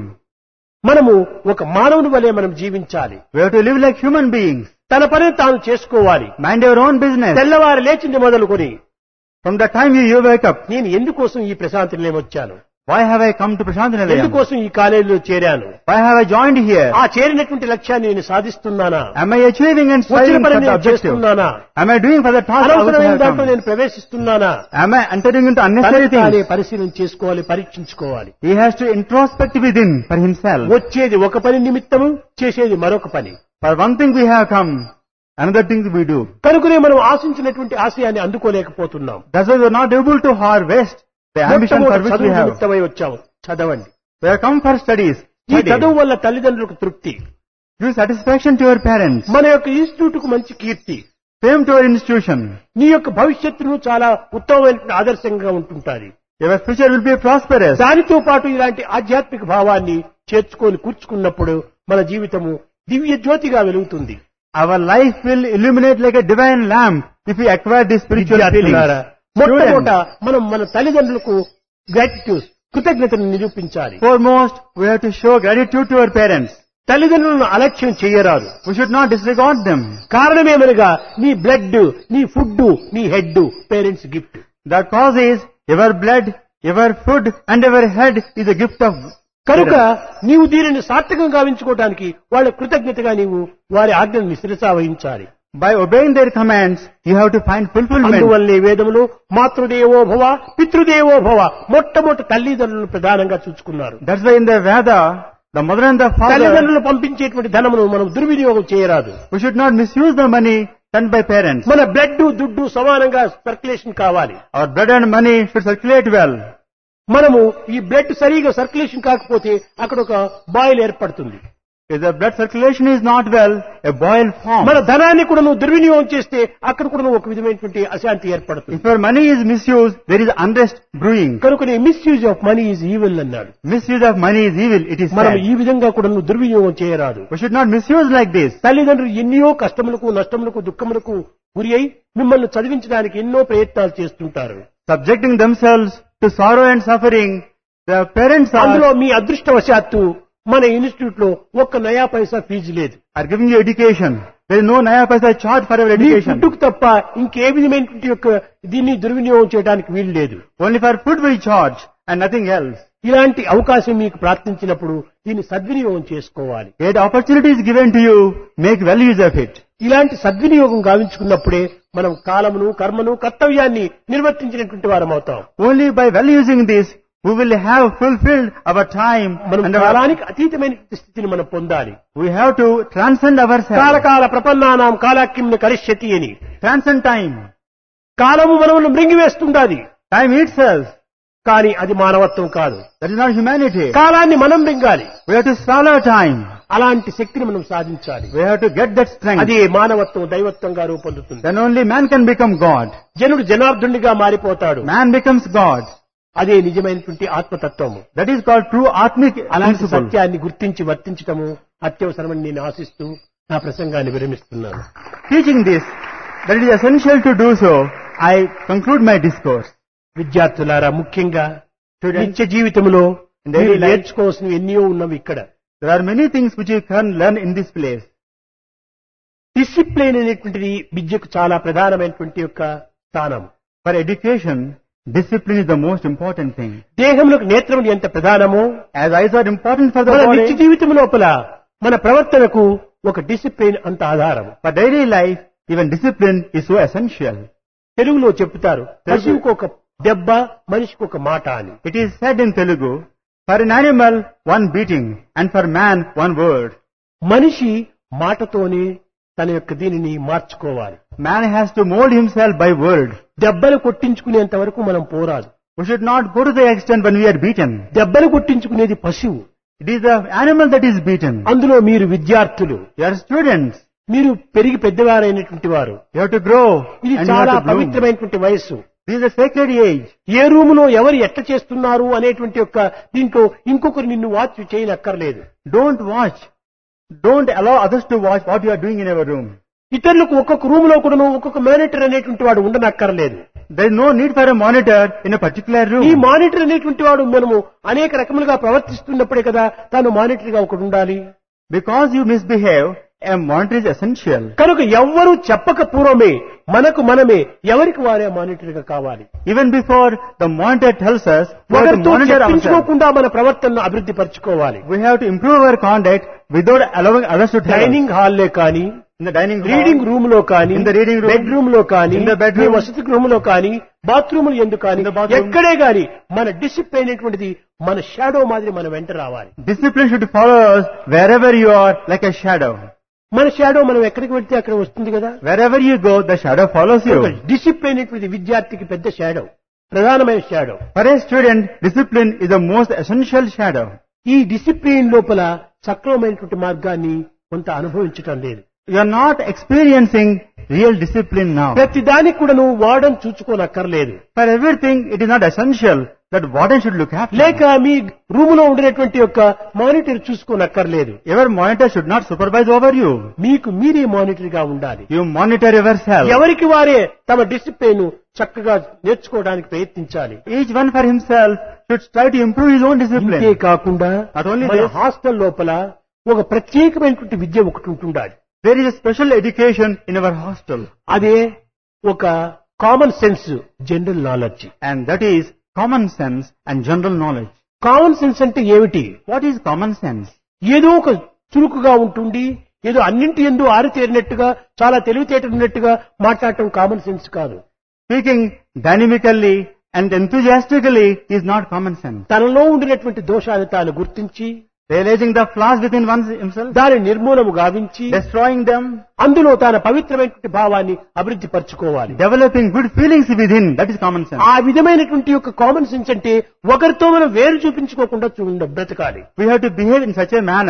మనము ఒక మానవుని వలె మనం జీవించాలి. We have to live like human beings. తన పనిని తాను చేసుకోవాలి. Mind your own business. తెల్లవారు లేచింది మొదలుకొని From the time you, you wake up, నేను ఎందుకోసం ఈ ప్రశాంతి నిలయం వచ్చాను, why have I come to Prashant Nilayam? ఎందుకోసం ఈ కాలేజీలో చేరాను, Why have I joined here? ఆ చేరినటువంటి లక్ష్యాన్ని నేను సాధిస్తున్నానా, Am I achieving and వచ్చిన striving పని for the నేను objective? చేస్తున్నానా, Am I doing for the task I was అనవసరమైన have దాంట్లో come? నేను ప్రవేశిస్తున్నానా, Am I entering into unnecessary తనని తానే things? పరిశీలన చేసుకోవాలి, పరీక్షించుకోవాలి. He has to introspect within for himself. వచ్చేది ఒక పని నిమిత్తము, చేసేది మరొక పని. For one thing we have come, another thing we do. కనుకనే మనం ఆశించినటువంటి ఆశయాన్ని అందుకోలేకపోతున్నాం. That's why we are not able to harvest the ambition for మొట్టమొదటి which చదువు we have. నిమిత్తమై వచ్చాము, చదవండి. We have come for studies. ఈ Study. చదువు వల్ల తల్లిదండ్రులకు తృప్తి, Give satisfaction to your parents. మన యొక్క ఇన్స్టిట్యూట్ కు మంచి కీర్తి, Fame to your institution. నీ యొక్క భవిష్యత్తును చాలా ఉత్తమమైన ఆదర్శంగా ఉంటుంటాది. Your future will be prosperous. దానితో పాటు ఇలాంటి ఆధ్యాత్మిక భావాన్ని చేర్చుకొని కూర్చుకున్నప్పుడు మన జీవితము దివ్య జ్యోతిగా వెలుగుతుంది. Our life will illuminate like a divine lamp if we acquire this spiritual feeling. విద్యార్థులారా, మొట్టమొదట మనం మన తల్లిదండ్రులకు గ్రాటిట్యూడ్, కృతజ్ఞతను నిరూపించాలి. Foremost, we have to show gratitude to our parents. తల్లిదండ్రులను అలక్ష్యం చేయరాదు. We should not disregard them. కారణమేమనగా నీ బ్లడ్, నీ ఫుడ్, నీ head parents gift. The cause is your blood, your food and your head is a gift of కనుక parents. నీవు దీనిని సార్థకం గావించుకోవడానికి వాళ్ళ కృతజ్ఞతగా నీవు వారి ఆజ్ఞను శిరసా వహించాలి. By obeying their commands, you have to find fulfillment. అందువల్లే వేదములు మాతృదేవో భవ, పితృదేవో భవ, మొట్టమొదటి తల్లిదండ్రులను ప్రధానంగా చూసుకున్నారు. That's why in the Veda, the mother and the father, తల్లిదండ్రులు పంపించేటువంటి ధనమును మనం దుర్వినియోగం చేయరాదు. we should not misuse the money sent by parents. మన బ్లడ్ దుడ్డు సమానంగా సర్క్యులేషన్ కావాలి. Our blood and money should circulate well. మనము ఈ బ్లడ్ సరిగా సర్క్యులేషన్ కాకపోతే అక్కడ ఒక బాయిల్ ఏర్పడుతుంది. If the blood circulation is not well, a boil forms. మన ధనాన్ని కూడా నువ్వు దుర్వినియోగం చేస్తే అక్కడ కూడా నువ్వు ఒక విధమైనటువంటి అశాంతి ఏర్పడుతుంది. If your money is misused, there is unrest brewing. కనుక misuse of money is evil అన్నాడు. Misuse of money is evil, it is మనం said. ఈ విధంగా కూడా నువ్వు దుర్వినియోగం చేయరాదు. We should not misuse like this. తల్లిదండ్రులు ఎన్నో కష్టములకు నష్టములకు దుఃఖములకు గురి అయి మిమ్మల్ని చదివించడానికి ఎన్నో ప్రయత్నాలు చేస్తుంటారు. Subjecting themselves to sorrow and suffering, the parents అందులో are, మీ అదృష్టవశాత్తు మన ఇన్స్టిట్యూట్ లో ఒక్క నయా పైసా ఫీజు లేదు. are giving you education. There is no naya paisa charge for our మీ education. ఫుడ్కు తప్ప ఇంకే విధమైనటువంటి యొక్క దీన్ని దుర్వినియోగం చేయడానికి వీలు లేదు. Only for food we charge and nothing else. ఇలాంటి అవకాశం మీకు ప్రార్థించినప్పుడు దీన్ని సద్వినియోగం చేసుకోవాలి. Yet opportunity is given to you, make well use of it. ఇలాంటి సద్వినియోగం గావించుకున్నప్పుడే మనం కాలమును కర్మను కర్తవ్యాన్ని నిర్వర్తించినటువంటి వారం అవుతాం. Only by well using this, we will have fulfilled our time మనం and our, కాలానికి అతీతమైన స్థితిని మనం పొందాలి. we have to transcend ourselves. కాలకాల ప్రపన్నానాం కాలాక్యంను కరిష్యతి అని. Transcend time. కాలము మనల్ని మృంగివేస్తుండాది. Time eats us. కానీ అది మానవత్వం కాదు. That is not humanity. కాలాన్ని మనం మింగాలి. We have to swallow time. అలాంటి శక్తిని మనం సాధించాలి. We have to get that strength. అది మానవత్వం దైవత్వంగా రూపొందుతుంది. Then only man can become God. జనుడు జనార్దునిగా మారిపోతాడు. Man becomes God. అదే నిజమైనటువంటి ఆత్మతత్వము. That is called true Atmic అలాంటి principle. సత్యాన్ని గుర్తించి వర్తించటము అత్యవసరమని నేను ఆశిస్తూ నా ప్రసంగాన్ని విరమిస్తున్నాను. Teaching this, that it is essential to do so, I conclude my discourse. విద్యార్థులారా, ముఖ్యంగా Students, నిత్య జీవితంలో In daily మీరు life- నేర్చుకోవాల్సినవి ఎన్నో ఉన్నవి ఇక్కడ. there are many things which you can learn in this place. Discipline అనేటువంటిది విద్యకు చాలా ప్రధానమైనటువంటి యొక్క స్థానం. For education, discipline is the most important thing. దేహంలోకి నేత్రములు ఎంత ప్రధానమో As eyes are important for the మన నిత్య body, జీవితం లోపల మన ప్రవర్తనకు ఒక డిసిప్లిన్ అంత ఆధారం. for daily life, even discipline is so essential. తెలుగులో చెప్తారు, పశువుకు ఒక దెబ్బ మనిషికి ఒక మాట అని. It is said in Telugu, for an animal, one beating, and for man, one word. మనిషి మాటతోనే తన యొక్క దీనిని మార్చుకోవాలి. Man has to mold himself by word. దెబ్బలు కొట్టించుకునేంత వరకు మనం పోరాదు. We should not go to the extent when we are beaten. దెబ్బలు కొట్టించుకునేది పశువు. It is the animal that is beaten. అందులో మీరు విద్యార్థులు, You are students. మీరు పెరిగి పెద్దవారైనటువంటి వారు. You have to grow. ఇది And you చాలా have to bloom. పవిత్రమైనటువంటి వయస్సు. This is a sacred age. ఏ రూములో ఎవరు ఎట్ట చేస్తున్నారు అనేటువంటి యొక్క దీంట్లో ఇంకొకరు నిన్ను వాచ్ చేయనక్కర్లేదు. Don't watch. Don't allow others to watch what you are doing in your room. ఇతరులకు ఒక్కొక్క రూమ్ లో కూడా ఒక్కొక్క మానిటర్ అనేటువంటి వాడు ఉండనక్కర్లేదు. There is no need for a monitor in a particular ఈ room. మానిటర్ అనేటువంటి వాడు మనము అనేక రకములుగా ప్రవర్తిస్తున్నప్పుడే కదా తాను మానిటర్ గా ఒకడు ఉండాలి. Because you misbehave, a monitor is essential. కనుక ఎవ్వరూ చెప్పక పూర్వమే మనకు మనమే ఎవరికి వారే మానిటర్ గా కావాలి. Even before the monitor tells us, we have to ఒకరితో monitor ourselves. చెప్పించుకోకుండా మన ప్రవర్తనను అభివృద్ధి పరచుకోవాలి. We have to improve our conduct without allowing others to tell us. Dining హాల్లే కానీ, In the dining hall, reading room లో కానీ, In the reading room, bedroom లో కానీ, in the bedroom, మీ వసతి రూమ్ లో కానీ, బాత్రూమ్ ఎందుకు కానీ, in the bathroom, ఎక్కడే గాని మన డిసిప్లిన్ అనేటువంటిది మన షాడో మాదిరి మన వెంట రావాలి. discipline should follow us wherever you are like a shadow. మన షాడో మనం ఎక్కడికి వెళ్తే అక్కడ వస్తుంది కదా. Wherever you go, the shadow follows you. Discipline అనేటువంటి విద్యార్థికి పెద్ద షాడో, ప్రధానమైన shadow. For a student, discipline is the most essential shadow. ఈ డిసిప్లిన్ లోపల సక్రమమైనటువంటి మార్గాన్ని కొంత అనుభవించటం లేదు. You are not experiencing real discipline now. ప్రతి దానికి కూడా నువ్వు వాడని చూసుకోనక్కర్లేదు. For everything, it is not essential that warden should look after. లేక మీ రూమ్ లో ఉండేటువంటి యొక్క మానిటర్ చూసుకోనక్కర్లేదు. Your monitor should not supervise over you. మీకు మీరే మానిటర్ గా ఉండాలి. You monitor yourself. ఎవరికి వారే తమ డిసిప్లిన్ చక్కగా నేర్చుకోవడానికి ప్రయత్నించాలి. Each one for himself should try to improve his own discipline. ఇంతే కాకుండా Not only మన this, హాస్టల్ లోపల ఒక ప్రత్యేకమైనటువంటి విద్య ఒకటి ఉంటుండాలి. there is a special education in our hostel, అదే ఒక common sense, general knowledge. and that is common sense and general knowledge. Common sense అంటే ఏమిటి? What is common sense? ఏదో ఒక చురుకుగా ఉంటుంది, ఏదో అన్నింటి ఎందు ఆరితేరినట్టుగా చాలా తెలివితేటలున్నట్టుగా మాట్లాడటం కామన్ సెన్స్ కాదు. Speaking dynamically and enthusiastically is not common sense. తనలో ఉండినటువంటి దోషాన్ని తాను గుర్తించి Realizing the flaws within one's himself, దాని నిర్మూలము గావించి destroying them, అందులో తన పవిత్రమైనటువంటి భావాన్ని అభివృద్ధి పరచుకోవాలి. developing good feelings within, that is common sense. ఆ విధమైనటువంటి యొక్క కామన్ సెన్స్ అంటే ఒకరితో మనం వేరు చూపించుకోకుండా చూడ బ్రతకాలి. We have to behave in such a manner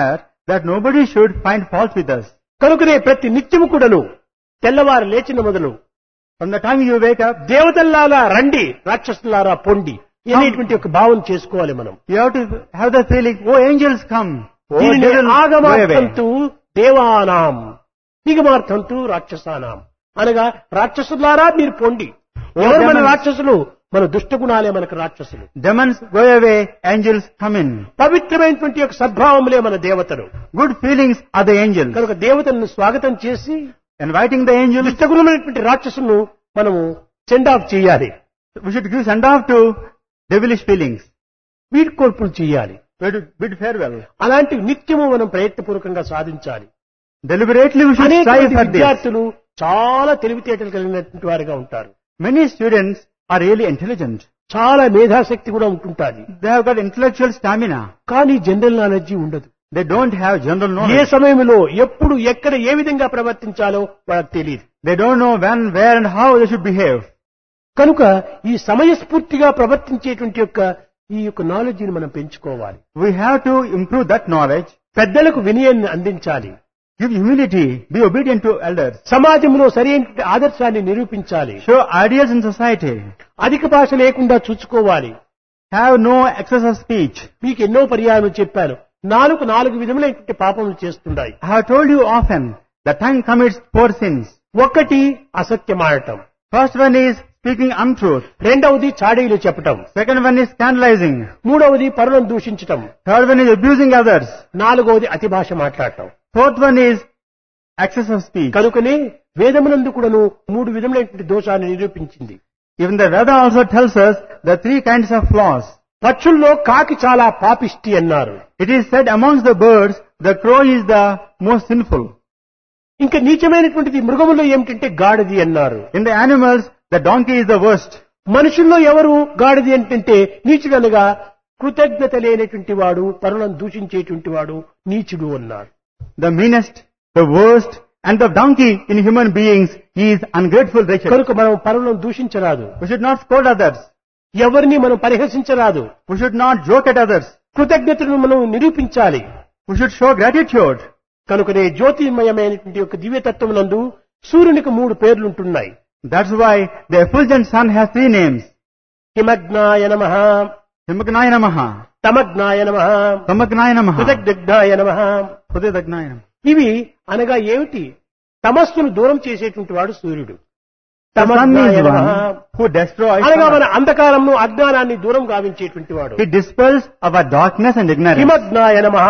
that nobody should find fault with us. కనుకనే ప్రతి నిత్యము కూడాను తెల్లవారు లేచిన మొదలు From the time you wake up, దేవతల్లారా రండి, రాక్షసులారా పొండి అనేటువంటి ఒక భావన చేసుకోవాలి మనం. you have to have the feeling, oh angels come, oh దీనిని devils go away. ఆగమార్థంతు దేవానాం, నిగమార్థంతు రాక్షసానాం. అనగా రాక్షసులారా మీరు పొండి. ఎవరు మన రాక్షసులు? మన దుష్ట గుణాలే మనకు రాక్షసులు. Demons go away, angels come in. పవిత్రమైనటువంటి యొక్క సద్భావములే మన దేవతలు. Good feelings are the angels. కనుక దేవతలను స్వాగతం చేసి Inviting the angels, దుష్టగుణమైనటువంటి రాక్షసులను మనము సెండ్ ఆఫ్ చేయాలి. we should give send off to devilish feelings. వీడ్కోల్పులు చేయాలి. We have to bid farewell. అలాంటి నిత్యము మనం ప్రయత్నపూర్వకంగా సాధించాలి. Deliberately we should అనేక strive మంది for this. విద్యార్థులు చాలా తెలివితేటలు కలిగినటువంటి వారిగా ఉంటారు. Many students are really intelligent. చాలా మేధాశక్తి కూడా ఉంటుంటాది. They have got intellectual stamina. కానీ జనరల్ నాలెడ్జి ఉండదు. They don't have general ఏ knowledge. సమయంలో ఎప్పుడు ఎక్కడ ఏ విధంగా ప్రవర్తించాలో వాళ్ళకి తెలియదు. They don't know when, where and how they should behave. కనుక ఈ సమయస్ఫూర్తిగా ప్రవర్తించేటువంటి యొక్క ఈ యొక్క నాలెడ్జ్ ని మనం పెంచుకోవాలి. We have to improve that knowledge, పెద్దలకు వినయాన్ని అందించాలి. give humility, be obedient to elders, సమాజంలో సరైన ఆదర్శాన్ని నిరూపించాలి. show ideals in society, అధిక భాష లేకుండా చూసుకోవాలి. have no excess of speech. మీకు ఎన్నో పర్యాయం చెప్పాను, నాలుగు నాలుగు విధములైనటువంటి పాపములు చేస్తుంటాయి. I have told you often, the tongue commits four sins. ఒకటి అసత్యమాడటం, First one is speaking untruth. రెండవది చాడీలు చెప్పటం, Second one is scandalizing. మూడవది పరులను దూషించటం, Third one is abusing others. నాలుగవది అతి భాష మాట్లాడటం. Fourth one is excess of speech. కనుకనే వేదమునందు కూడాను మూడు విధములైనటువంటి దోషాన్ని నిరూపించింది. Even the Veda also tells us the three kinds of flaws. పక్షుల్లో కాకి చాలా పాపిష్టి అన్నారు. It is said amongst the birds, the crow is the most sinful. ఇంకా నీచమైనటువంటిది మృగములో ఏమిటంటే గాడిది అన్నారు. In the animals, the donkey is the worst. మనుషుల్లో ఎవరు గాడిది ఏంటంటే నీచుడనగా కృతజ్ఞత లేనటువంటి వాడు, పరులను దూషించేటువంటి వాడు నీచుడు అన్నారు. The meanest, the worst, and the donkey in human beings is ungrateful wretched. కనుక మనం పరులను దూషించరాదు, We should not scold others. ఎవరిని మనం పరిహసించరాదు. We should not joke at others. కృతజ్ఞతను మనం నిరూపించాలి. We should show gratitude. కనుకనే జ్యోతిర్మయమైనటువంటి యొక్క దివ్యతత్వమునందు సూర్యునికి మూడు పేర్లుంటున్నాయి. That's why the effulgent sun has three names. హిమజ్ఞాయ నమః, Himagnaya Namaha, తమజ్ఞాయ నమః, Tamagnaya Namaha, కృతజ్ఞాయ నమః. Hrudayagnaya Namaha. ఇవి అనగా ఏమిటి? తమస్సును దూరం చేసేటువంటి వాడు సూర్యుడు. The sun తమజ్ఞాయ is నమః one who destroys. అనగా మన అంధకారంను అజ్ఞానాన్ని దూరం గావించేటువంటి వాడు. He dispels our darkness and ignorance. హిమజ్ఞాయ నమః,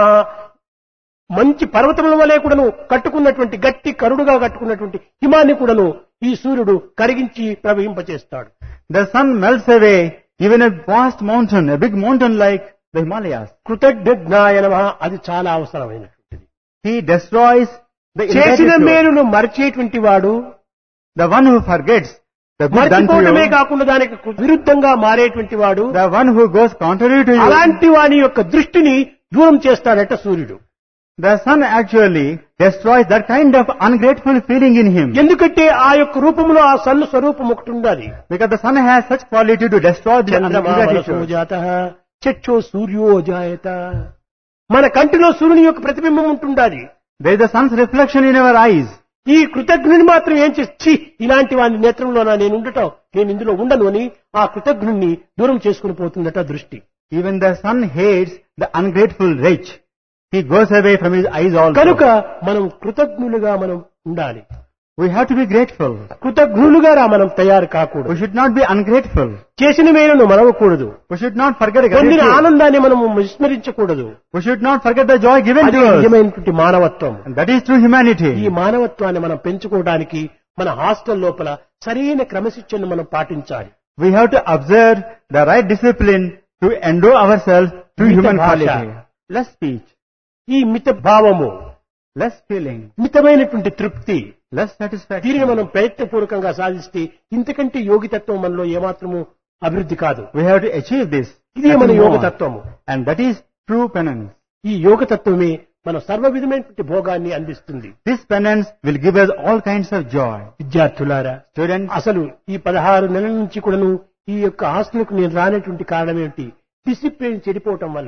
మంచి పర్వతముల వలె కూడాను కట్టుకున్నటువంటి గట్టి కరుడుగా కట్టుకున్నటువంటి హిమాన్ని కూడాను ఈ సూర్యుడు కరిగించి ప్రవహింపచేస్తాడు. The sun melts away even a vast mountain, a big mountain like the Himalayas. కృతజ్ఞాయ నమః, అది చాలా అవసరమైనటువంటిది. He destroys the చేసిన ingratitude. మేలును మరిచేటువంటి వాడు, The one who forgets the good done to మర్చిపోవడమే you, కాకుండా దానికి విరుద్ధంగా మారేటువంటి వాడు, the one who goes contrary to you. అలాంటి వాని యొక్క దృష్టిని దూరం చేస్తాడట సూర్యుడు. The sun actually destroys that kind of ungrateful feeling in him. ఎందుకంటే ఆ యొక్క రూపంలో ఆ సన్ను స్వరూపం ఒకటి ఉండాలి. Because the sun has such quality to destroy the చంద్రమా మనసో ingratitude. జాతః చక్షో సూర్యో జాయత. మన కంటిలో సూర్యుని యొక్క ప్రతిబింబం ఉంటుండాలి. There is the sun's reflection in our eyes. ఈ కృతజ్ఞుని మాత్రం ఏం చేసి ఇలాంటి వాని నేత్రంలో నేను ఉండటం, నేను ఇందులో ఉండను అని ఆ కృతజ్ఞుని దూరం చేసుకుని పోతుందట దృష్టి. Even the sun hates the ungrateful wretch. He goes away from his eyes కనుక also. మనం కృతజ్ఞులుగా మనం ఉండాలి. We have to be grateful. కృతజ్ఞులుగా రా మనం తయారు కాకూడదు. We should not be ungrateful. చేసిన మేలును మరవకూడదు. We should not forget పొందిన gratitude. ఆనందాన్ని మనము విస్మరించకూడదు. We should not forget the joy given అది to us. నిజమైనటువంటి మానవత్వం. And that is true humanity. ఈ మానవత్వాన్ని మనం పెంచుకోవడానికి మన హాస్టల్ లోపల సరైన క్రమశిక్షణను మనం పాటించాలి. We have to observe the right discipline to endow ourselves to మిత human భాష. quality. Less speech, ఈ మిత భావము, less feeling, మితమైనటువంటి తృప్తి, less దీనిని satisfaction. మనం ప్రయత్నపూర్వకంగా సాధిస్తే ఇంతకంటే యోగితత్వం మనలో ఏమాత్రము అభివృద్ధి కాదు. We have to achieve this. ఇదే మన Nothing more. యోగతత్వము. And that is true penance. ఈ యోగతత్వమే మన సర్వ విధమైనటువంటి భోగాన్ని అందిస్తుంది. This penance will give us all kinds of joy. విద్యార్థులారా, Students, అసలు ఈ పదహారు నెలల నుంచి కూడాను ఈ యొక్క హాస్టల్కు నేను రానటువంటి కారణం ఏమిటి? డిసిప్లిన్ చెడిపోవటం వల్లనే.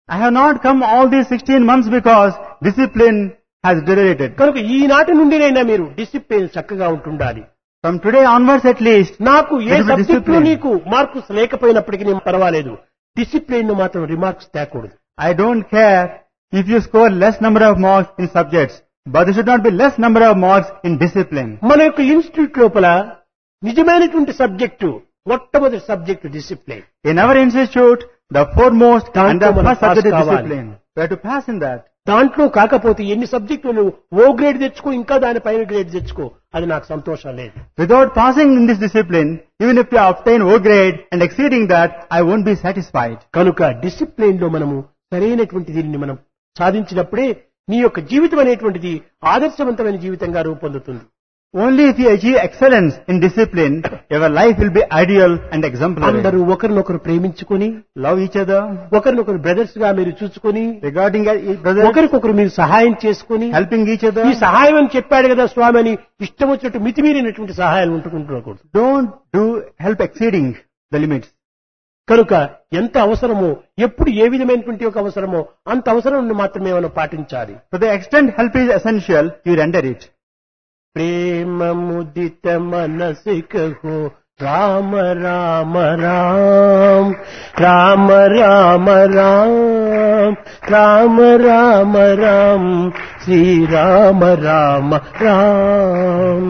I have not come all these sixteen months because discipline has deteriorated. కనుక ఈనాటి నుండినైనా మీరు డిసిప్లిన్ చక్కగా ఉంటుండాలి. From today onwards at least, నాకు ఏ It will be సబ్జెక్ట్ లో discipline. నీకు మార్క్స్ లేకపోయినప్పటికీ నేను పర్వాలేదు, డిసిప్లిన్ ను మాత్రం రిమార్క్స్ తేకూడదు. I don't care if you score less number of marks in subjects, but there should not be less number of marks in discipline. మన యొక్క ఇన్స్టిట్యూట్ లోపల నిజమైనటువంటి సబ్జెక్టు మొట్టమొదటి subject discipline. In our institute, the foremost and the దాంట్లో మనం first subject is pass కావాలి. discipline. We have to pass in that. దాంట్లో కాకపోతే ఎన్ని సబ్జెక్టులు నువ్వు ఓ గ్రేడ్ తెచ్చుకో, ఇంకా దాని పైన గ్రేడ్ తెచ్చుకో, అది నాకు సంతోషం లేదు. Without passing in this discipline, even if you obtain O grade and exceeding that, I won't be satisfied. కనుక డిసిప్లిన్ లో మనము సరైనటువంటి దీనిని మనం సాధించినప్పుడే నీ యొక్క జీవితం అనేటువంటిది ఆదర్శవంతమైన జీవితంగా రూపొందుతుంది. Only if you achieve excellence in discipline, your life will be ideal and exemplary. అందరూ ఒకరినొకరు ప్రేమించుకొని, Love each other, ఒకరినొకరు బ్రదర్స్ గా మీరు చూసుకొని, regarding each brother, ఒకరికొకరు మీరు సహాయం చేసుకొని, helping each other. ఈ సహాయం అని చెప్పాడు కదా స్వామి అని ఇష్టం వచ్చినట్టు మితిమీరినటువంటి సహాయాలు ఉంటుకుంటుకోకూడదు. Don't do help exceeding the limits. కనుక ఎంత అవసరమో, ఎప్పుడు ఏ విధమైనటువంటి ఒక అవసరమో అంత అవసరం మాత్రమే మనం పాటించాలి. To the extent help is essential, you render it. ప్రేమ ముదిత మనసికహో రామ రామ రామ రామ రామ రామ రామ రామ రామ శ్రీరామ రామ రామ.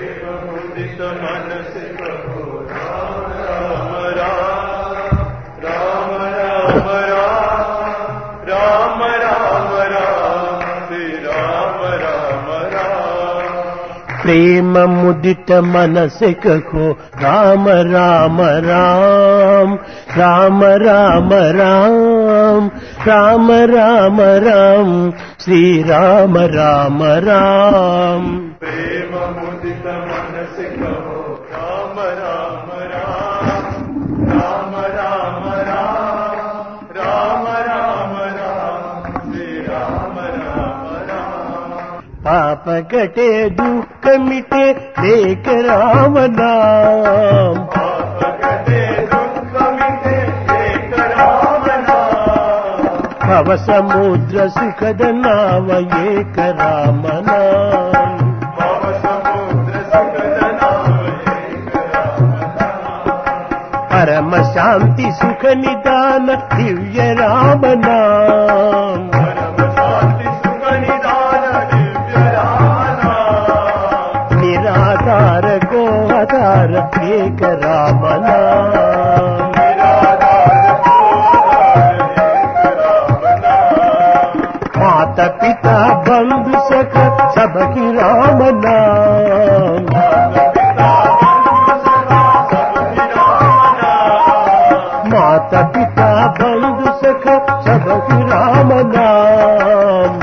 ప్రేమ ముదిత మనసికహో రామ రామ రామ రామ రామ రామ రామ రామ రామ శ్రీరామ రామ రామ. ప్రేమ ముదిత మనసికహో రామ రామ రామ రామ రామ రామ రామ రామ రామ శ్రీరామ రామ రామ. పాప కటే దుఃఖ మిటే లేక రామ నామ. భవ సముద్ర సుఖద నామ ఏక రామ నామ. పరమ శాంతి సుఖ నిదాన దివ్య రామ నామ. నిరాధార కో ఆధార ఏక రామ నామ. మాత పిత బంధు సఖ సభకి రామ నామ. మాత పిత బంధు సఖ సభకి రామ నామ.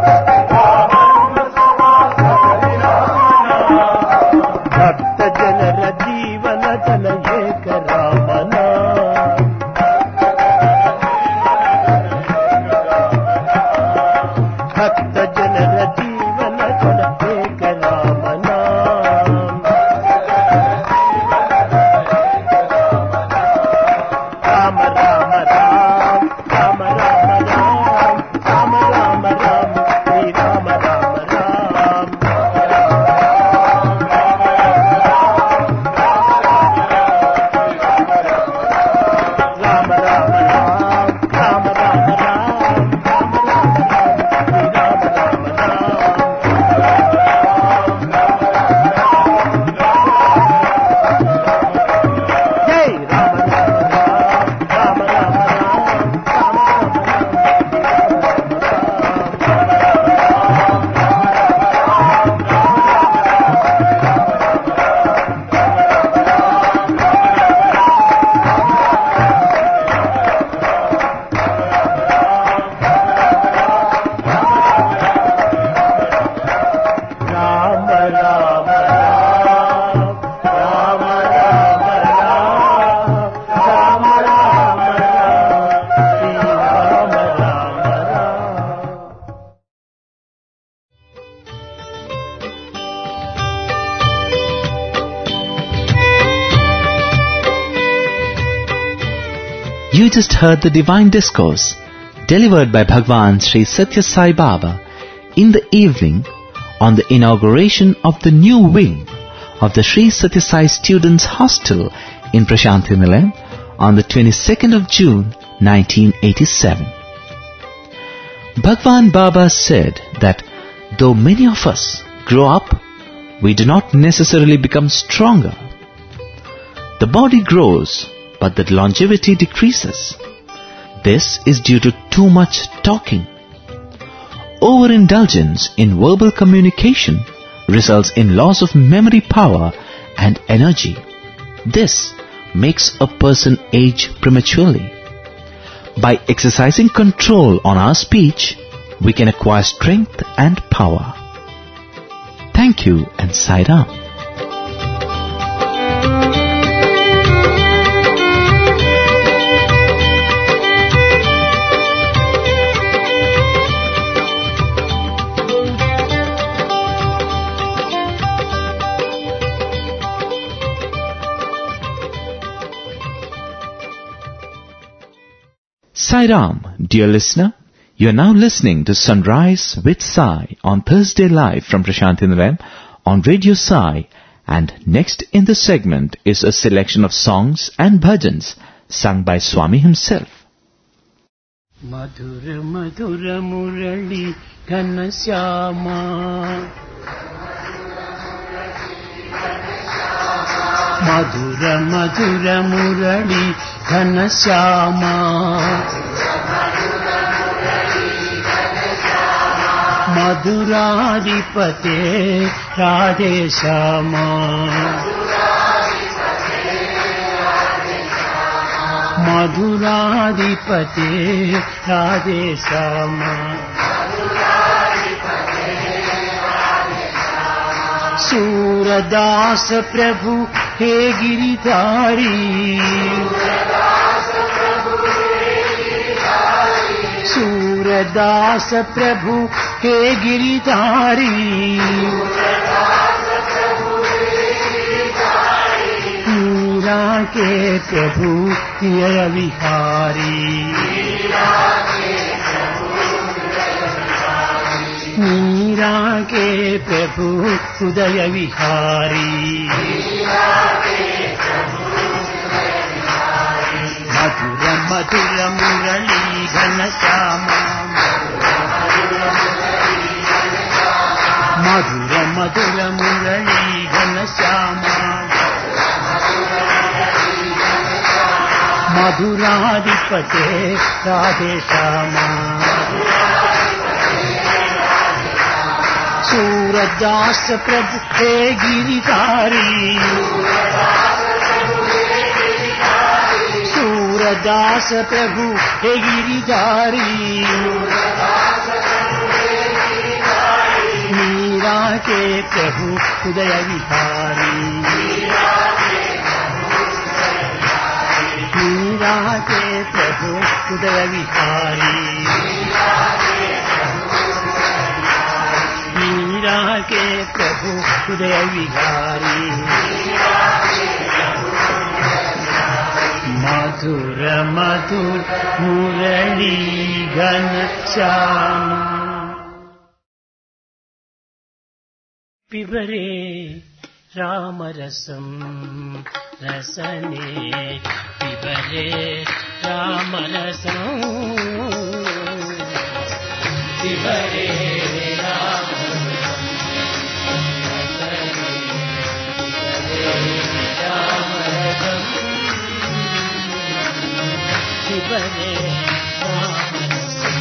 భక్త జనర జీవన జన ఏక రామ నామ. భక్త జనర జీవన జన ఏక రామ నామ. రామ రామ రామ రామ రామ రామ రామ రామ రామ శ్రీ రామ రామ రామ. రామ రామ రామ రామ రామ రామ రామ రామ రామ శ్రీ రామ రామ రామ. జై Rama Rama Rama Rama Rama Rama Rama Rama Rama Shri Rama Rama Rama. Rama Rama Rama Rama Rama Rama Rama Rama Rama Shri Rama Rama Rama. You just heard the Divine Discourse, delivered by Bhagwan Sri Satya Sai Baba in the evening on the inauguration of the new wing of the Sri Satya Sai Students' Hostel in Prashanthi Nilayam on the twenty-second of June nineteen eighty-seven. Bhagwan Baba said that though many of us grow up, we do not necessarily become stronger. The body grows, but the longevity decreases. This is due to too much talking. Overindulgence in verbal communication results in loss of memory power and energy. This makes a person age prematurely. By exercising control on our speech, we can acquire strength and power. Thank you and Sai Ram. Sai Ram, dear listener, you are now listening to Sunrise with Sai on Thursday live from Prashanthi Nilayam on Radio Sai, and next in the segment is a selection of songs and bhajans sung by Swami himself. Madhura Madhura Murali Ghanashyama, Madhura Madhura Murali Ghanashyama, Madhuradipate Radhe Shyama, Madhuradipate Radhe Shyama, Suradas Prabhu He Giridhari, Suradas Prabhu He Giridhari, Meera ke Prabhu Hridaya Vihari, Meera ke Prabhu Hridaya Vihari, Madhura Madhura Murali Ghanashyama, Madhura Madhura Murali Ghanashyama, Madhuradipate Radhe Shyama, Suradas Prabhu He Giridhari, Suradas Prabhu He Giridhari, Meera ke Prabhu Hridaya Vihari, Meera ke Prabhu Hridaya Vihari, Meera ke Prabhu Hridaya Vihari, Madhura Madhura Murali Ghanashyama. Pibare Ramarasam Rasane, Pibare Ramarasam, Pibare Ramarasam Rasane, Pibare Ramarasam, Pibare Ramarasam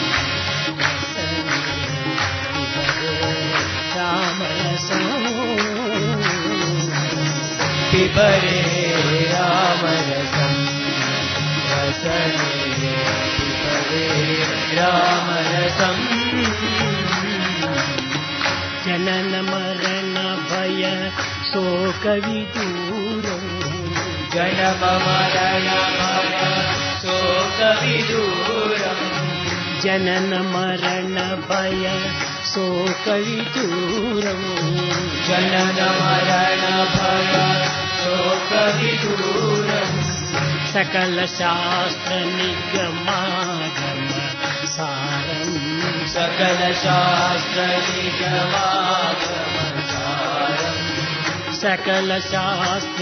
Pibare Ramarasam Rasane, Pibare Ramarasam, Janana Marana Bhaya Soka Viduram, Janama Marana Bhaya Soka Viduram, Janana Marana Bhaya Soka Viduram, Janana Marana Bhaya Soka Viduram, Sakala Shastra Nigama Gama सकल शास्त्र निगमागमसारम् सकल शास्त्र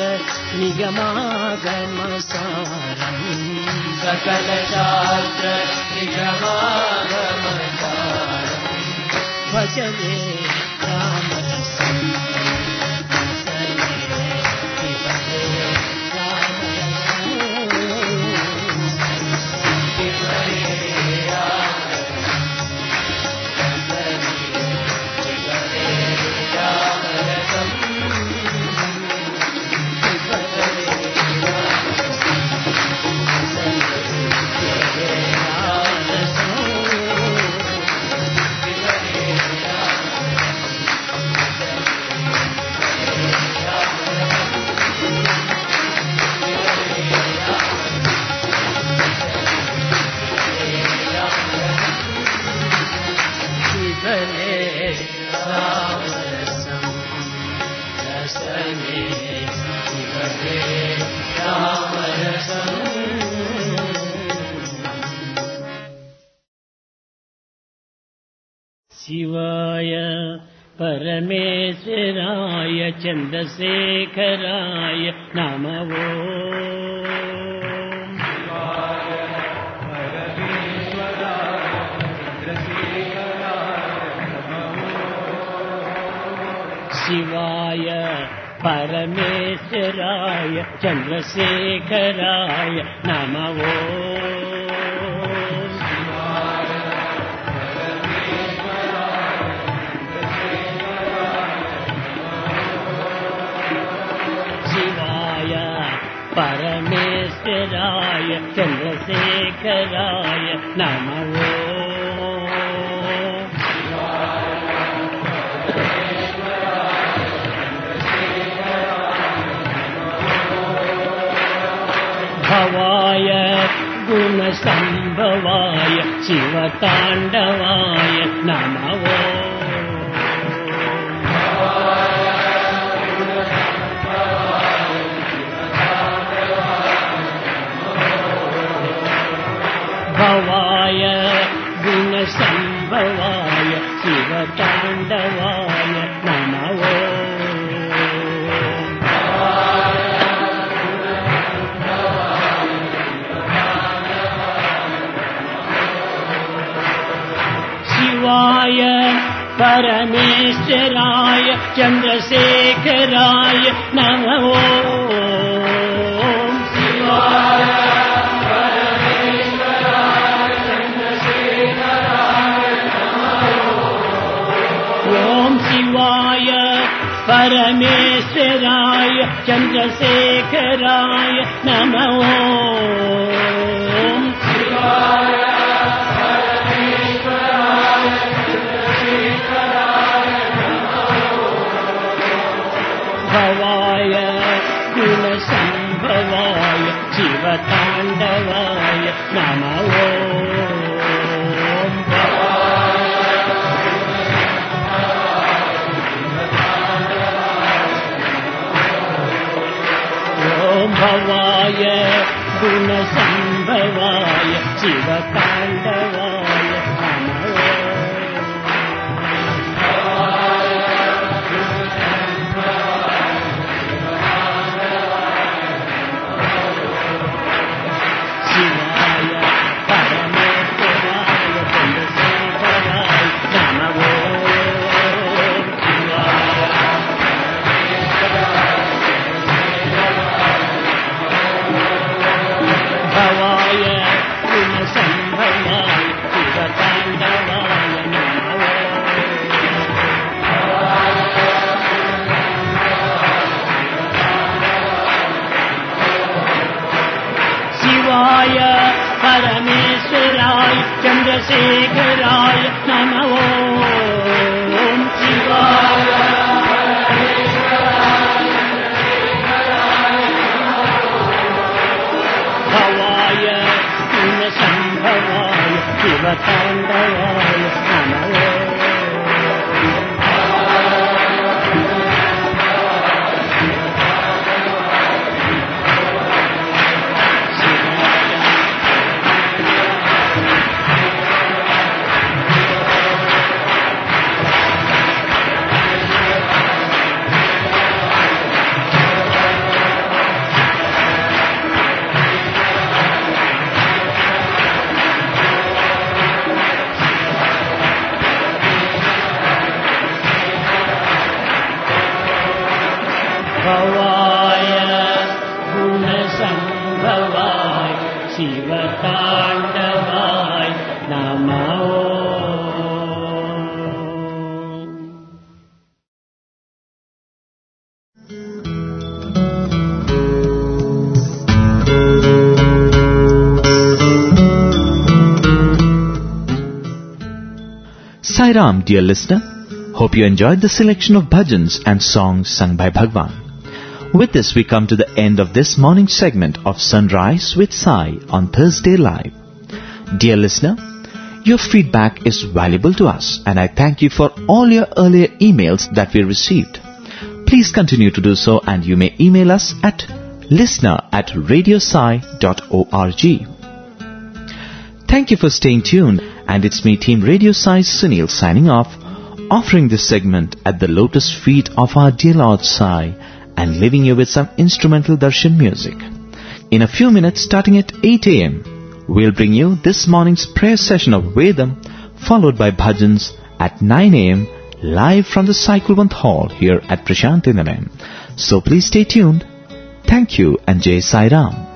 निगमागमसारम् सकल शास्त्र निगमागमसारम् भजने रामरसम् शिवाय परमेश्वराय चन्द्रशेखराय नमः शिवाय परमेश्वराय चन्द्रशेखराय नमः परमेश्वराय चन्द्रशेखराय नमः भवाय गुणसम्भवाय शिवताण्डवाय नमः भवाय गुणसम्भवाय शिवताण्डवाय नमः शिवाय परमेश्वराय चन्द्रशेखराय नमः शिवाय शिवाय परमेश्वराय चन्द्रशेखराय नमः शिवाय परमेश्वराय चन्द्रशेखराय भवाय गुणसम्भवाय शिवताण्डवाय नमः भवाय गुणसम्भवाय शिवताण्डवाय नमः शिवाय परमेश्वराय चन्द्रशेखराय नमः भवाय गुणसम्भवाय शिवताण्डवाय नमः शिवाय परमेश्वराय चन्द्रशेखराय नमः शिवाय भवाय गुणसम्भवाय शिवताण्डवाय नमः शिव तांडवाय नमः। Sai Ram, dear listener. Hope you enjoyed the selection of bhajans and songs sung by Bhagwan. With this, we come to the end of this morning segment of Sunrise with Sai on Thursday Live. Dear listener, your feedback is valuable to us, and I thank you for all your earlier emails that we received. Please continue to do so, and you may email us at listener at radiosai dot org. Thank you for staying tuned, and it's me, Team Radio Sai Sunil, signing off, offering this segment at the lotus feet of our dear Lord Sai and leaving you with some instrumental darshan music. In a few minutes, starting at eight a.m., we'll bring you this morning's prayer session of Vedam, followed by bhajans at nine a.m. live from the Sai Kulwant Hall here at Prashanti Nilayam. So please stay tuned. Thank you and Jai Sai Ram.